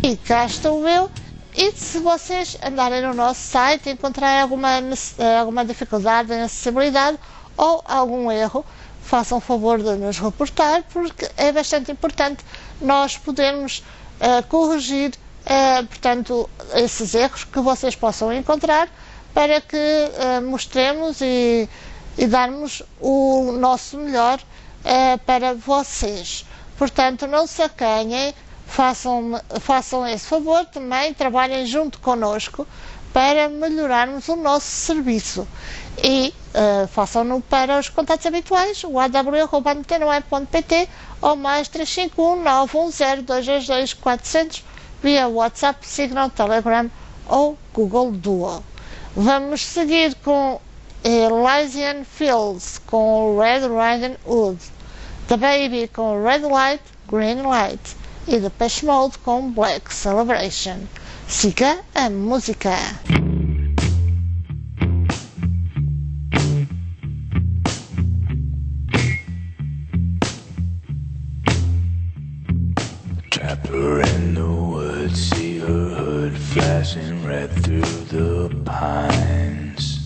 [SPEAKER 4] E cá estou eu. E se vocês andarem no nosso site e encontrarem alguma, alguma dificuldade em acessibilidade ou algum erro, façam o favor de nos reportar, porque é bastante importante nós podermos uh, corrigir uh, portanto, esses erros que vocês possam encontrar, para que uh, mostremos e, e darmos o nosso melhor uh, para vocês. Portanto, não se acanhem, façam, façam esse favor, também trabalhem junto connosco para melhorarmos o nosso serviço. E uh, façam-no para os contatos habituais, o a w arroba antena web ponto p t ou mais três cinco um nove um zero dois dois dois quatro zero zero via WhatsApp, Signal, Telegram ou Google Duo. Vamos seguir com Elysian Fields com Red Riding Hood, The Baby com Red Light, Green Light e Depeche Mode com Black Celebration. Siga a música.
[SPEAKER 16] Trap her in the woods, see her hood flashing red through the pines.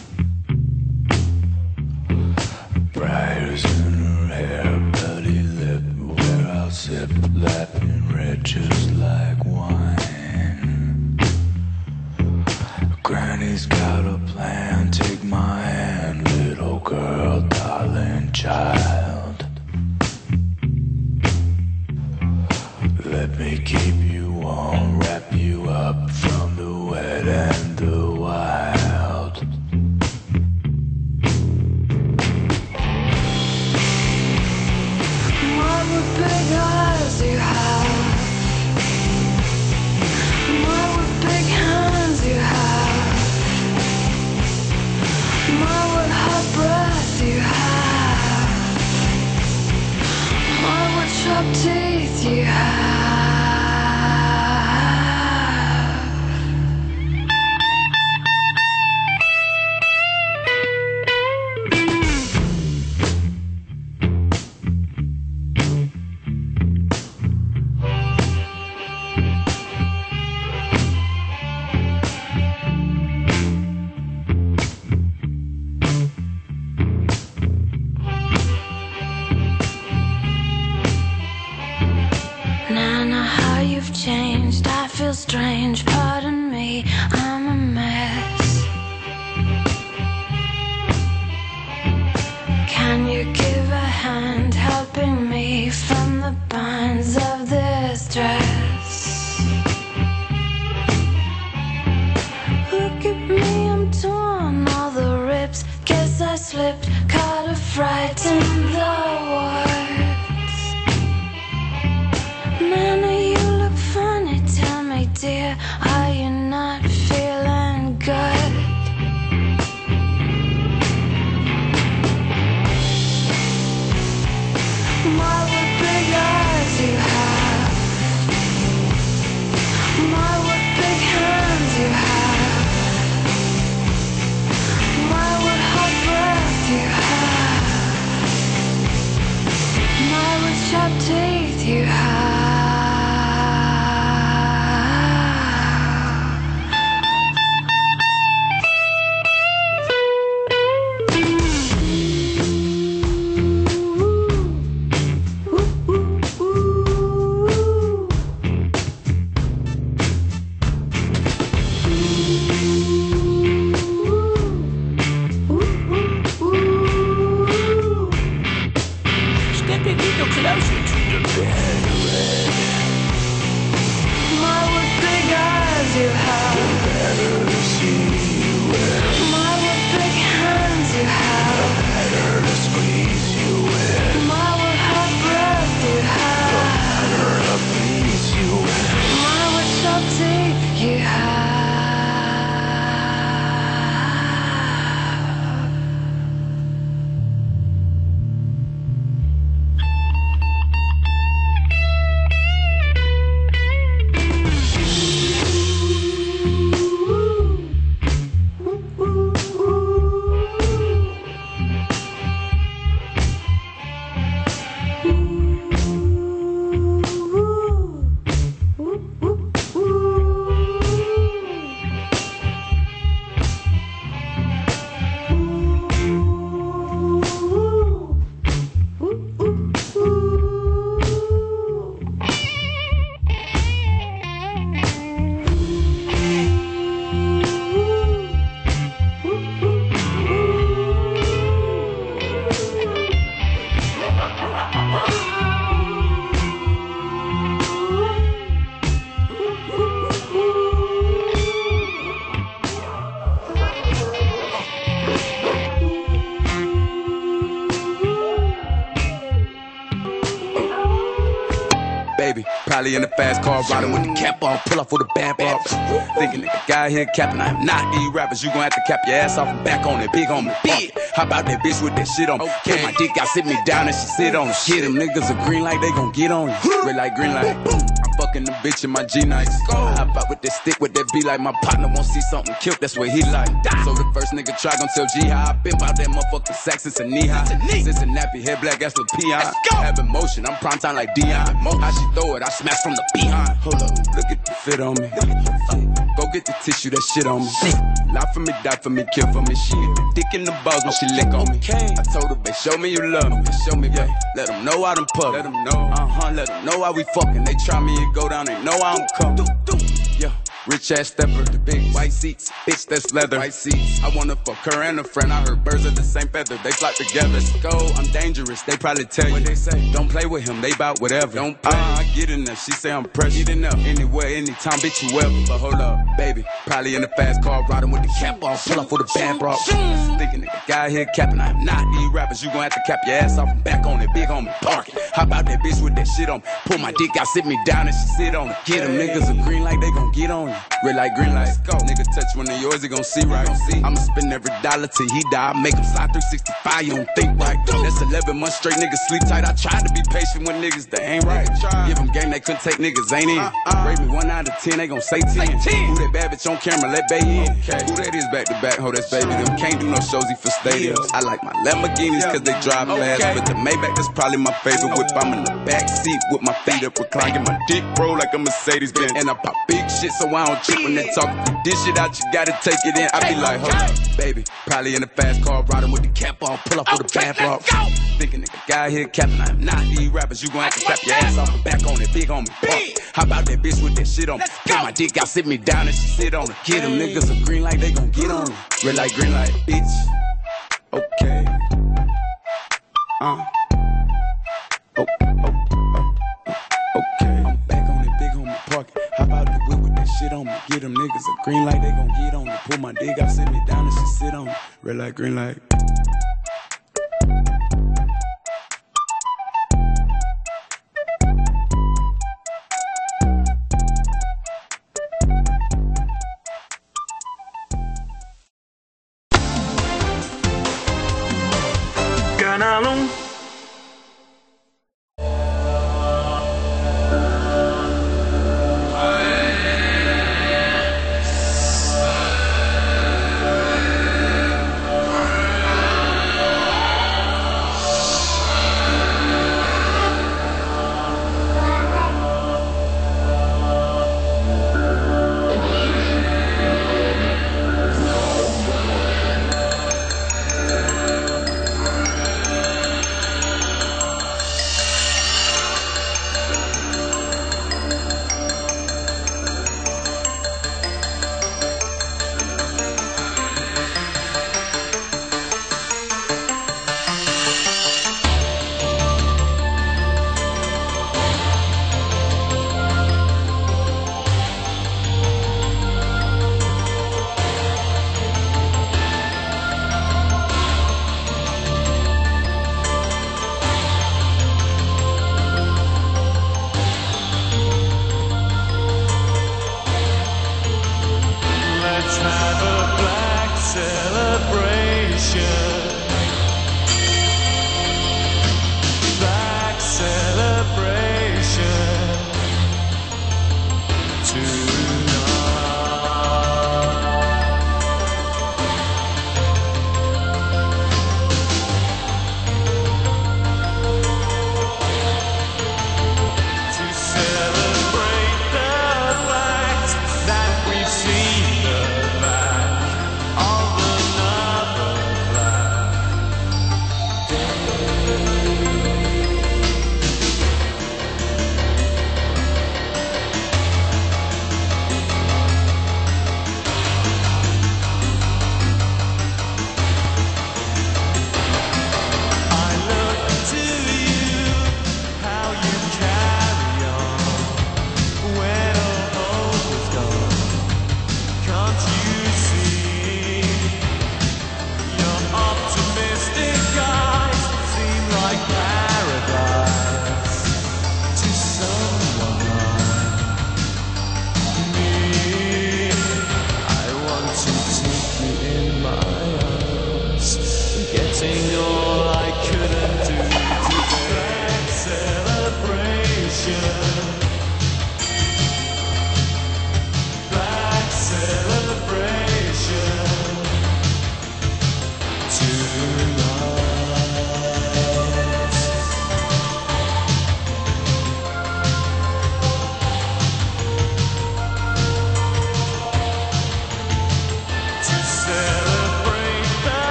[SPEAKER 16] Briars in her hair, bloody lip, where I'll sip, lapping red just like wine. Granny's got a plan, take my hand, little girl, darling child. Let me keep you warm, wrap you up from the wet and the wild.
[SPEAKER 17] What big eyes you have, what big hands you have, what hot breath you have, what sharp teeth you have. Nana, how you've changed, I feel strange, pardon me, I'm a mess. Can you give a hand helping me from the binds of this dress? Look at me, I'm torn, all the rips, guess I slipped, caught a fright in the words. Nana, you look funny, tell me dear, are you not feeling
[SPEAKER 18] baby. Probably in the fast car, riding with the cap on, pull off with a bad bar. Thinking nigga guy here capping, I am not these rappers. You gon' have to cap your ass off and back on it, big homie. Big. How about that bitch with that shit on me? Okay. My dick got sit me down and she sit on it. Shit, them niggas are green like they gon' get on you. Red like green light. I'm fucking the bitch in my G nights. I hop out with that stick, with that be like my partner won't see something killed. That's what he like. So the first nigga try gon' tell G how I been about that motherfucking sack since a knee high. Since a nappy head black ass with peon. Having motion, I'm prime time like Dion. How she throw it, I smash from the behind. Hold up, look at the fit on me. Go get the tissue, that shit on me. Lie for me, die for me, kill for me. She get the dick in the balls when she lick on me. I told her, babe, show me you love me. Show me, yeah. Let them know I done puff. Let them know, uh-huh, let them know how we fucking. They try me and go down, they know I don't come. Yeah. Rich ass stepper, the big white seats, bitch that's leather. White seats. I wanna fuck her and a friend. I heard birds of the same feather, they flock together. Let's go, I'm dangerous. They probably tell you what they say. Don't play with him, they bout whatever. Don't play. Uh, I get enough. She say I'm pressure. Get enough. Anywhere, anytime, bitch you ever. But hold up, baby. Probably in the fast car, riding with the cap off, pull off with a band bra. Thinking nigga guy here capping, I am not these rappers. You gon' have to cap your ass off and back on it, big homie. Park it. How about that bitch with that shit on me? Pull my dick out, sit me down and she sit on it. Get them niggas are green like they gon' get on you. Red like green light. Go. Nigga touch one of yours, he gon' see right. See. I'ma spend every dollar till he die. Make him slide three sixty-five, you don't think right. That's eleven months straight, niggas sleep tight. I tried to be patient with niggas that ain't right. Give them game, they couldn't take niggas, ain't in. Uh-uh. Rate me one out of ten, they gon' say ten. Who that bad bitch on camera, let Bay in. Okay. Who that is back to back, ho, that's baby. Them can't do no shows, he for stadiums. I like my Lamborghinis cause they drive fast. Okay. But the Maybach, that's probably my favorite whip. I'm in the back seat with my feet up reclined. Get my dick roll like a Mercedes Benz. And I pop big shit so I don't trip when they talk. This shit out, you gotta take it in. I be like, hold up, baby. Probably in the fast car, riding with the cap on, pull up with a bad bra. Thinking nigga guy here capping, I am not these rappers. You gon' have to clap your ass off and back on it, big homie. Park. How about that bitch with that shit on me? Pull my dick out, sit me down and she sit on it. Get them niggas are green like they gon' get on it. Red like green light, bitch. Okay. Uh. Oh, oh, oh, okay. I'm back on it, big homie. Park. How about the whip with that shit on me? Get them niggas a green light, they gon' get on it. Pull my dick out, sit me down and she sit on it. Red light, green light.
[SPEAKER 11] Ganaron.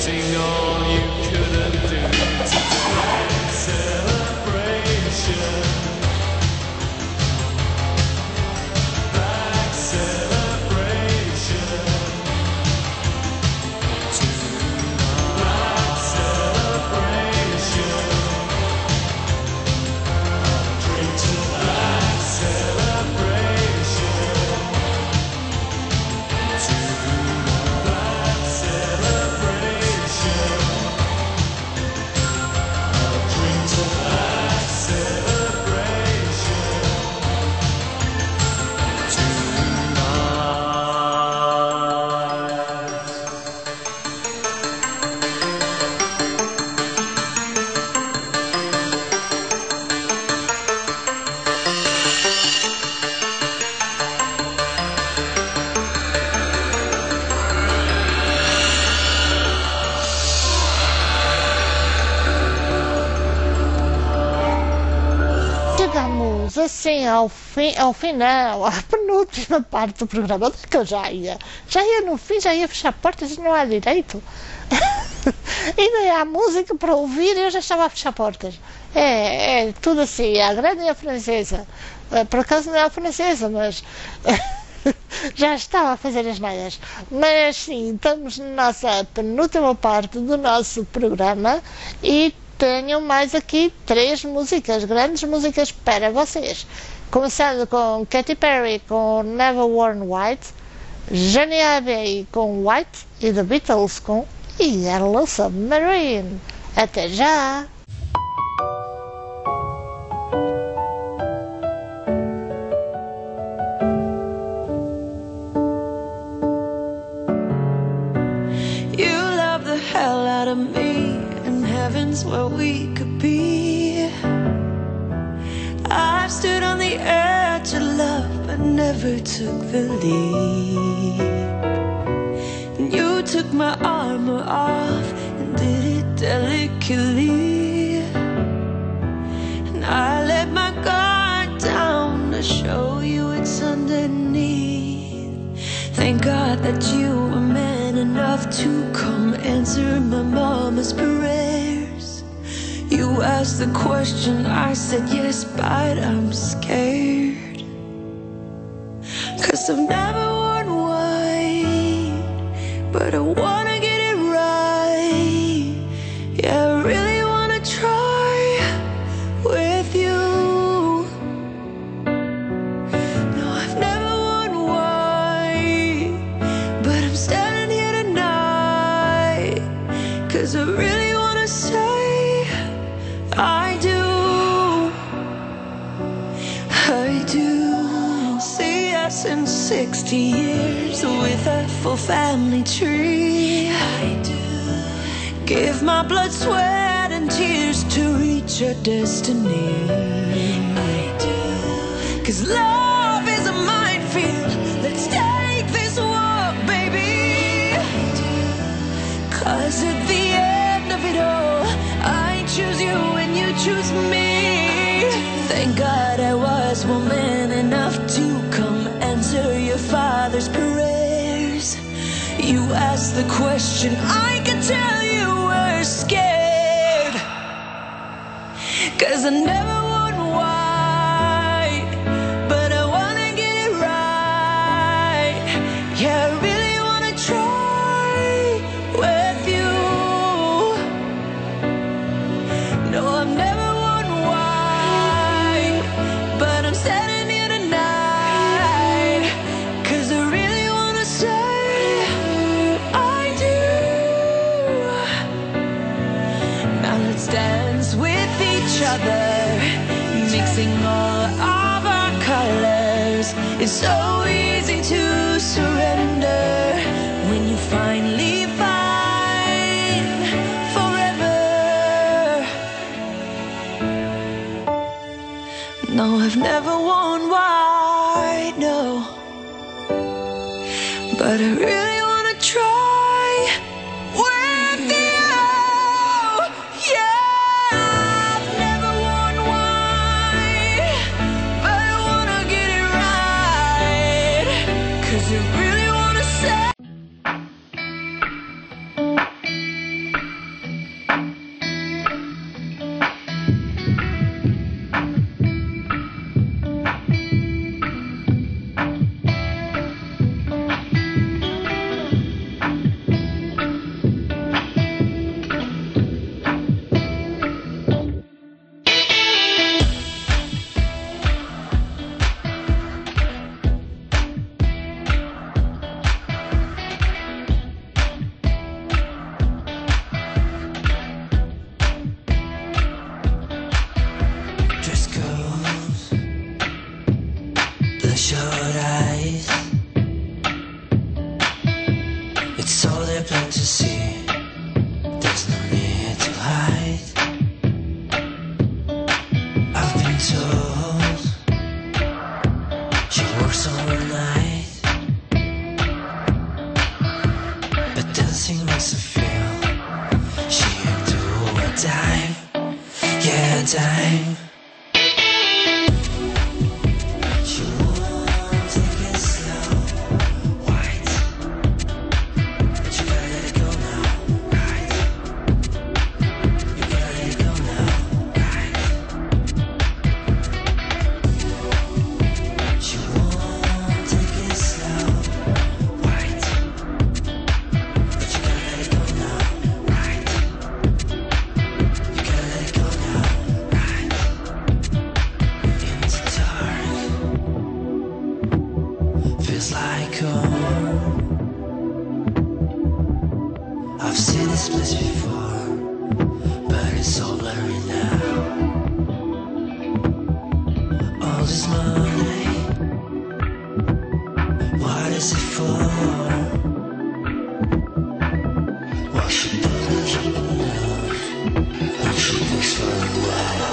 [SPEAKER 3] getting all you couldn't do today. Celebration. Black celebration. Black celebration. Drink to black celebration. Black celebration. Drink to black celebration.
[SPEAKER 4] Chegamos assim ao fim, ao final, à penúltima parte do programa. Onde é que eu já ia? Já ia no fim, já ia fechar portas e não há direito. Ainda há música para ouvir e eu já estava a fechar portas. É, é tudo assim, a grande e a francesa. Eh, Por acaso não é a francesa, mas já estava a fazer as neiras. Mas sim, estamos na nossa penúltima parte do nosso programa e tenho mais aqui três músicas, grandes músicas para vocês. Começando com Katy Perry com Never Worn White, Johnny Abbey com White e The Beatles com Yellow Submarine. Até já!
[SPEAKER 17] You love the hell out of me, and heaven's where we could be. I've stood on the edge of love, but never took the leap. And you took my armor off and did it delicately. And I let my guard down to show you it's underneath. Thank God that you were man enough to come answer my mama's prayers. You asked the question, I said yes, but I'm scared. Cause I've never worn white, but I wanna get it right. Yeah, I really wanna try with you. No, I've never worn white, but I'm standing here tonight. Cause I really wanna say I do, I do. See us in sixty years with a full family tree. I do. Give my blood, sweat and tears to reach our destiny. I do. Cause love is a minefield. Let's take this walk, baby. I do. Cause at the end of it all, I choose you and you choose me. Thank God I was woman enough to come answer your father's prayers. You asked the question, I can tell you were scared. Cause I never worn white, but I wanna get it right. Yeah, I really wanna try with you. No, I've never worn white, but I'm standing here tonight. Cause I really wanna say I do. Now let's dance with each other, mixing all of our colors. It's so easy to surrender when you finally find forever. No, I've never worn white, no, but I really wanna try with you. Yeah, I've never worn white, but I wanna get it right. Cause I really wanna say time. Feels like home. I've seen this place before, but it's all blurry now. All this money, what is it for? What should do now? What should fix for a while?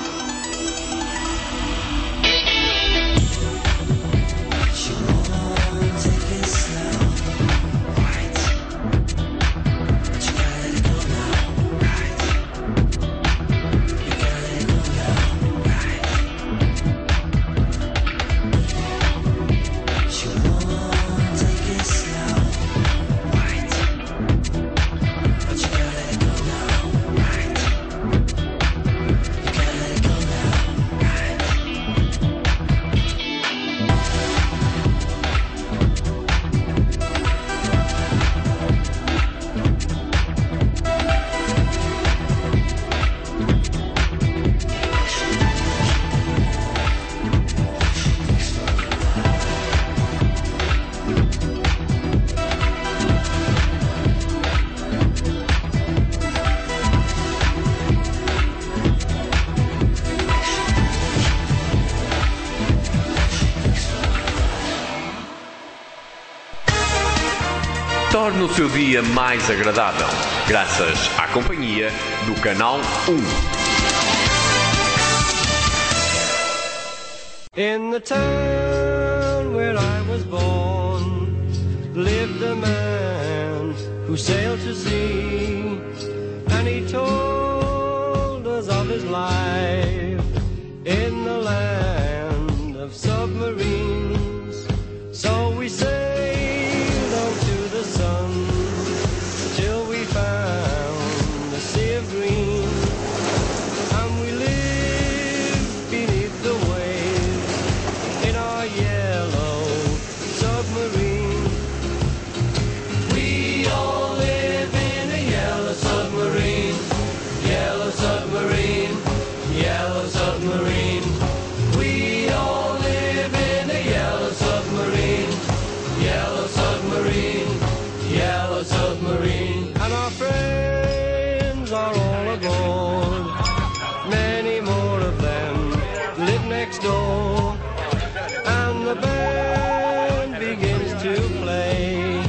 [SPEAKER 14] Torne o seu dia mais agradável, graças à companhia do Canal um.
[SPEAKER 19] In the town where I was born lived a man who sailed to sea, and he told us of his life in the land of submarines. So we sailed on to the sun till we found the sea of green, and we lived beneath the waves in our yellow submarine. We all live in a yellow submarine, yellow submarine, yellow submarine. We all live in a yellow submarine, yellow submarine, yellow submarine. And our friends are all aboard, many more of them live next door, and the band begins to play.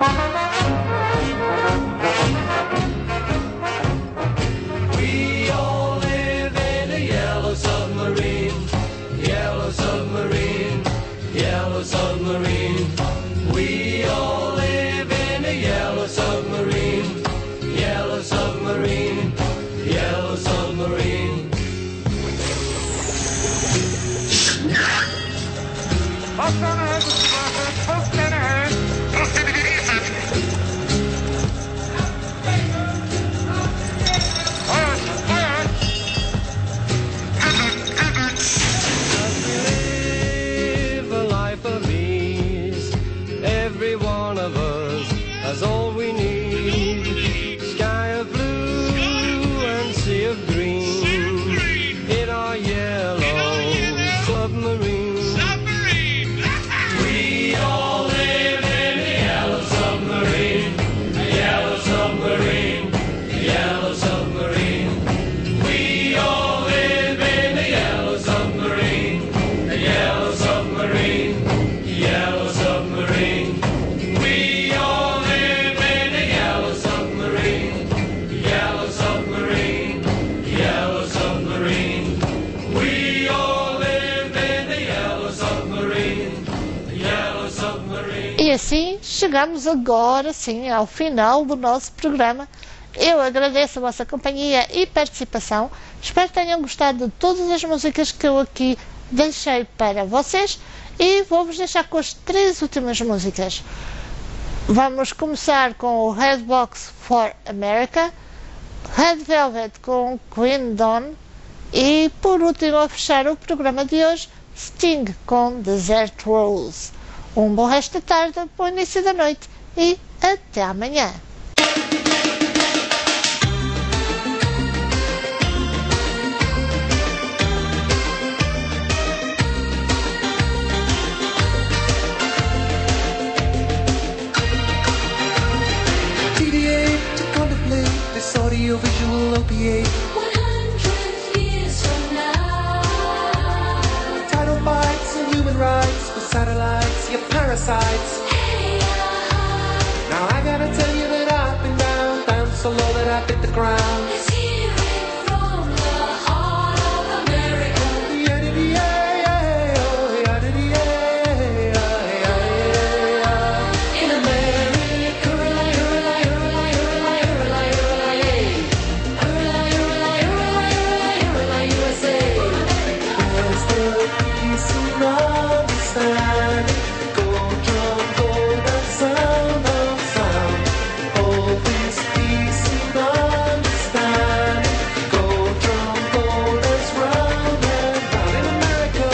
[SPEAKER 19] We all live in a yellow submarine, yellow submarine, yellow submarine. We all live in a yellow submarine, yellow submarine, yellow submarine. Live a life of ease. Every one of us has all we need. Sky of blue and sea of green in our yellow submarine. We all live in a yellow submarine, a yellow submarine, a yellow submarine. We all live in a yellow submarine, a yellow submarine, a yellow submarine. We all live in a yellow submarine, yellow submarine, yellow submarine. We all live in a yellow submarine, yellow submarine.
[SPEAKER 4] E assim chegamos agora sim ao final do nosso programa Eu agradeço a vossa companhia e participação. Espero que tenham gostado de todas as músicas que eu aqui deixei para vocês e vou-vos deixar com as três últimas músicas. Vamos começar com o Redbox for America, Red Velvet com Queen Dawn e, por último, a fechar o programa de hoje, Sting com Desert Rose. Um bom resto da tarde, bom início da noite e até amanhã.
[SPEAKER 6] T D A to contemplate this audio-visual opiate.
[SPEAKER 7] one hundred years from now.
[SPEAKER 6] Tidal bites and human rights for satellites, your parasites. Now I gotta tell you that I've been down, down so low that I hit the ground.
[SPEAKER 7] Let's hear it from the heart of America. In America, hurrah, hurrah, hurrah, hurrah, hurrah, hurrah, yay. Hurrah, hurrah, hurrah, hurrah, hurrah, U S A.
[SPEAKER 6] Where's the peace and understanding? Gold drum, golden sound of sound. All this peace and understanding. Gold drum, golden round and round in America.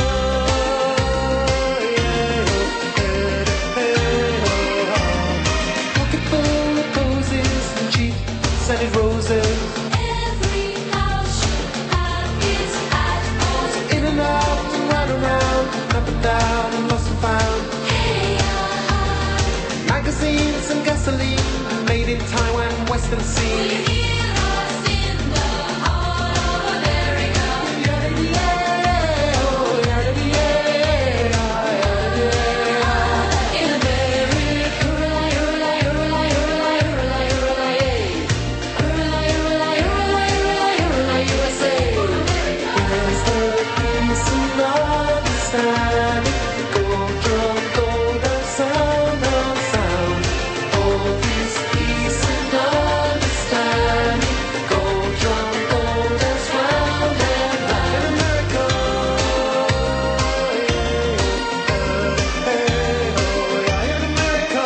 [SPEAKER 6] Yeah, hey, hey, oh. Pocket full of posies and cheap scented roses.
[SPEAKER 7] Every house should have its hat on.
[SPEAKER 6] In and out and round and round, up and down and lost and found. Magazines and gasoline, made in Taiwan, Western Sea.
[SPEAKER 7] In America, hurrah, hurrah, hurrah, hurrah, hurrah, hurrah, yay. Hurrah, hurrah, hurrah, hurrah, U S A.
[SPEAKER 6] Where's the peace and understanding? Gold drum, golden sound of sound. All this peace and understanding. Gold drum, golden round and round in America. Hey, oh, yeah, in America.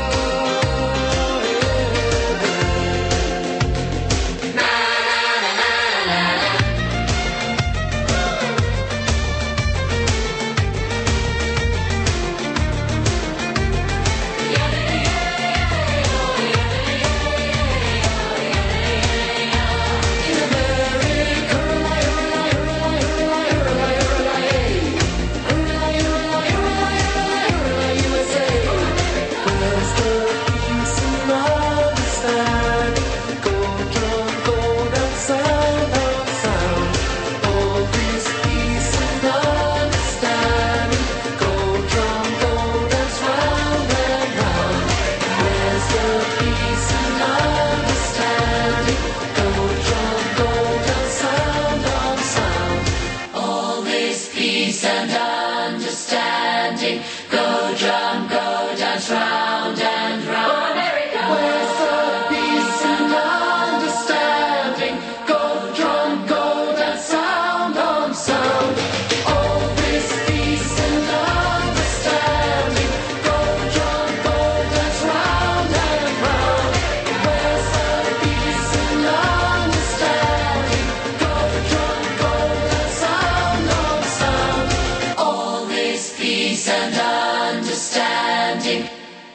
[SPEAKER 6] Where's the peace and understanding? Gold drum, golden sound of sound. All this peace and understanding. Gold drum, golden round and round. Where's the peace and understanding? Gold drum, golden sound of sound.
[SPEAKER 7] All this peace and understanding. Go drum, go dance round and round.
[SPEAKER 6] Where's the peace and understanding? Gold drum, golden sound on sound. All this peace and understanding. Gold drum, golden round and round. Where's the peace and understanding? Gold drum, golden sound on sound.
[SPEAKER 7] All this peace and understanding.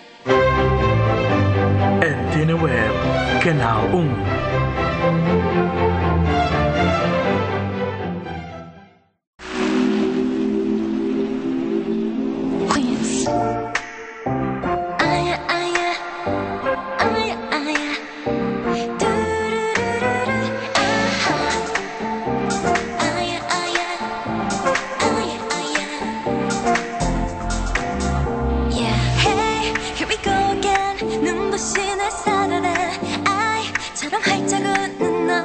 [SPEAKER 20] Antena Web, Canal um.
[SPEAKER 7] Queens. Aya, aya, aya, aya. Do-do-do-do-do. Aha. Aya, aya, aya, aya. Yeah. Hey, here we go again. 눈부신 햇살에 아이처럼 활짝 웃는 너.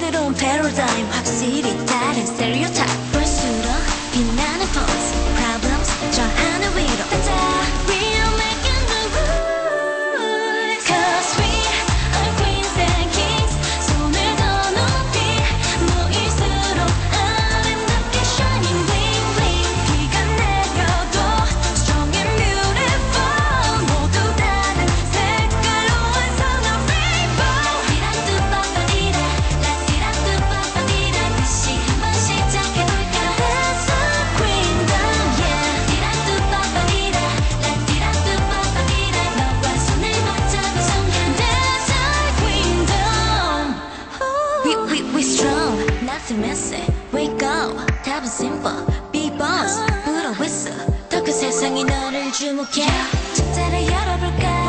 [SPEAKER 13] 새로운 패러다임 확실히 다른 스테레오타입 볼수록 빛나는 pose problems 저 하늘 위로 다 We are making the rules Cause we are queens and kings 손을 더 높이 모일수록 아름답게 shining bling bling 비가 내려도 strong and beautiful 모두 다른 색깔로 완성한 rainbow 띠라뚜빠빠디라 라띠라뚜빠빠디라 다시 한번 시작해볼까 That's our queendom yeah 띠라뚜빠빠디라 라띠라뚜빠빠디라 너와 손을 맞잡은 순간 That's our queendom We, we, we strong nothing messy We go 답은 simple Be boss 불어 whistle 더 큰 세상이 너를 주목해 축제를 열어볼까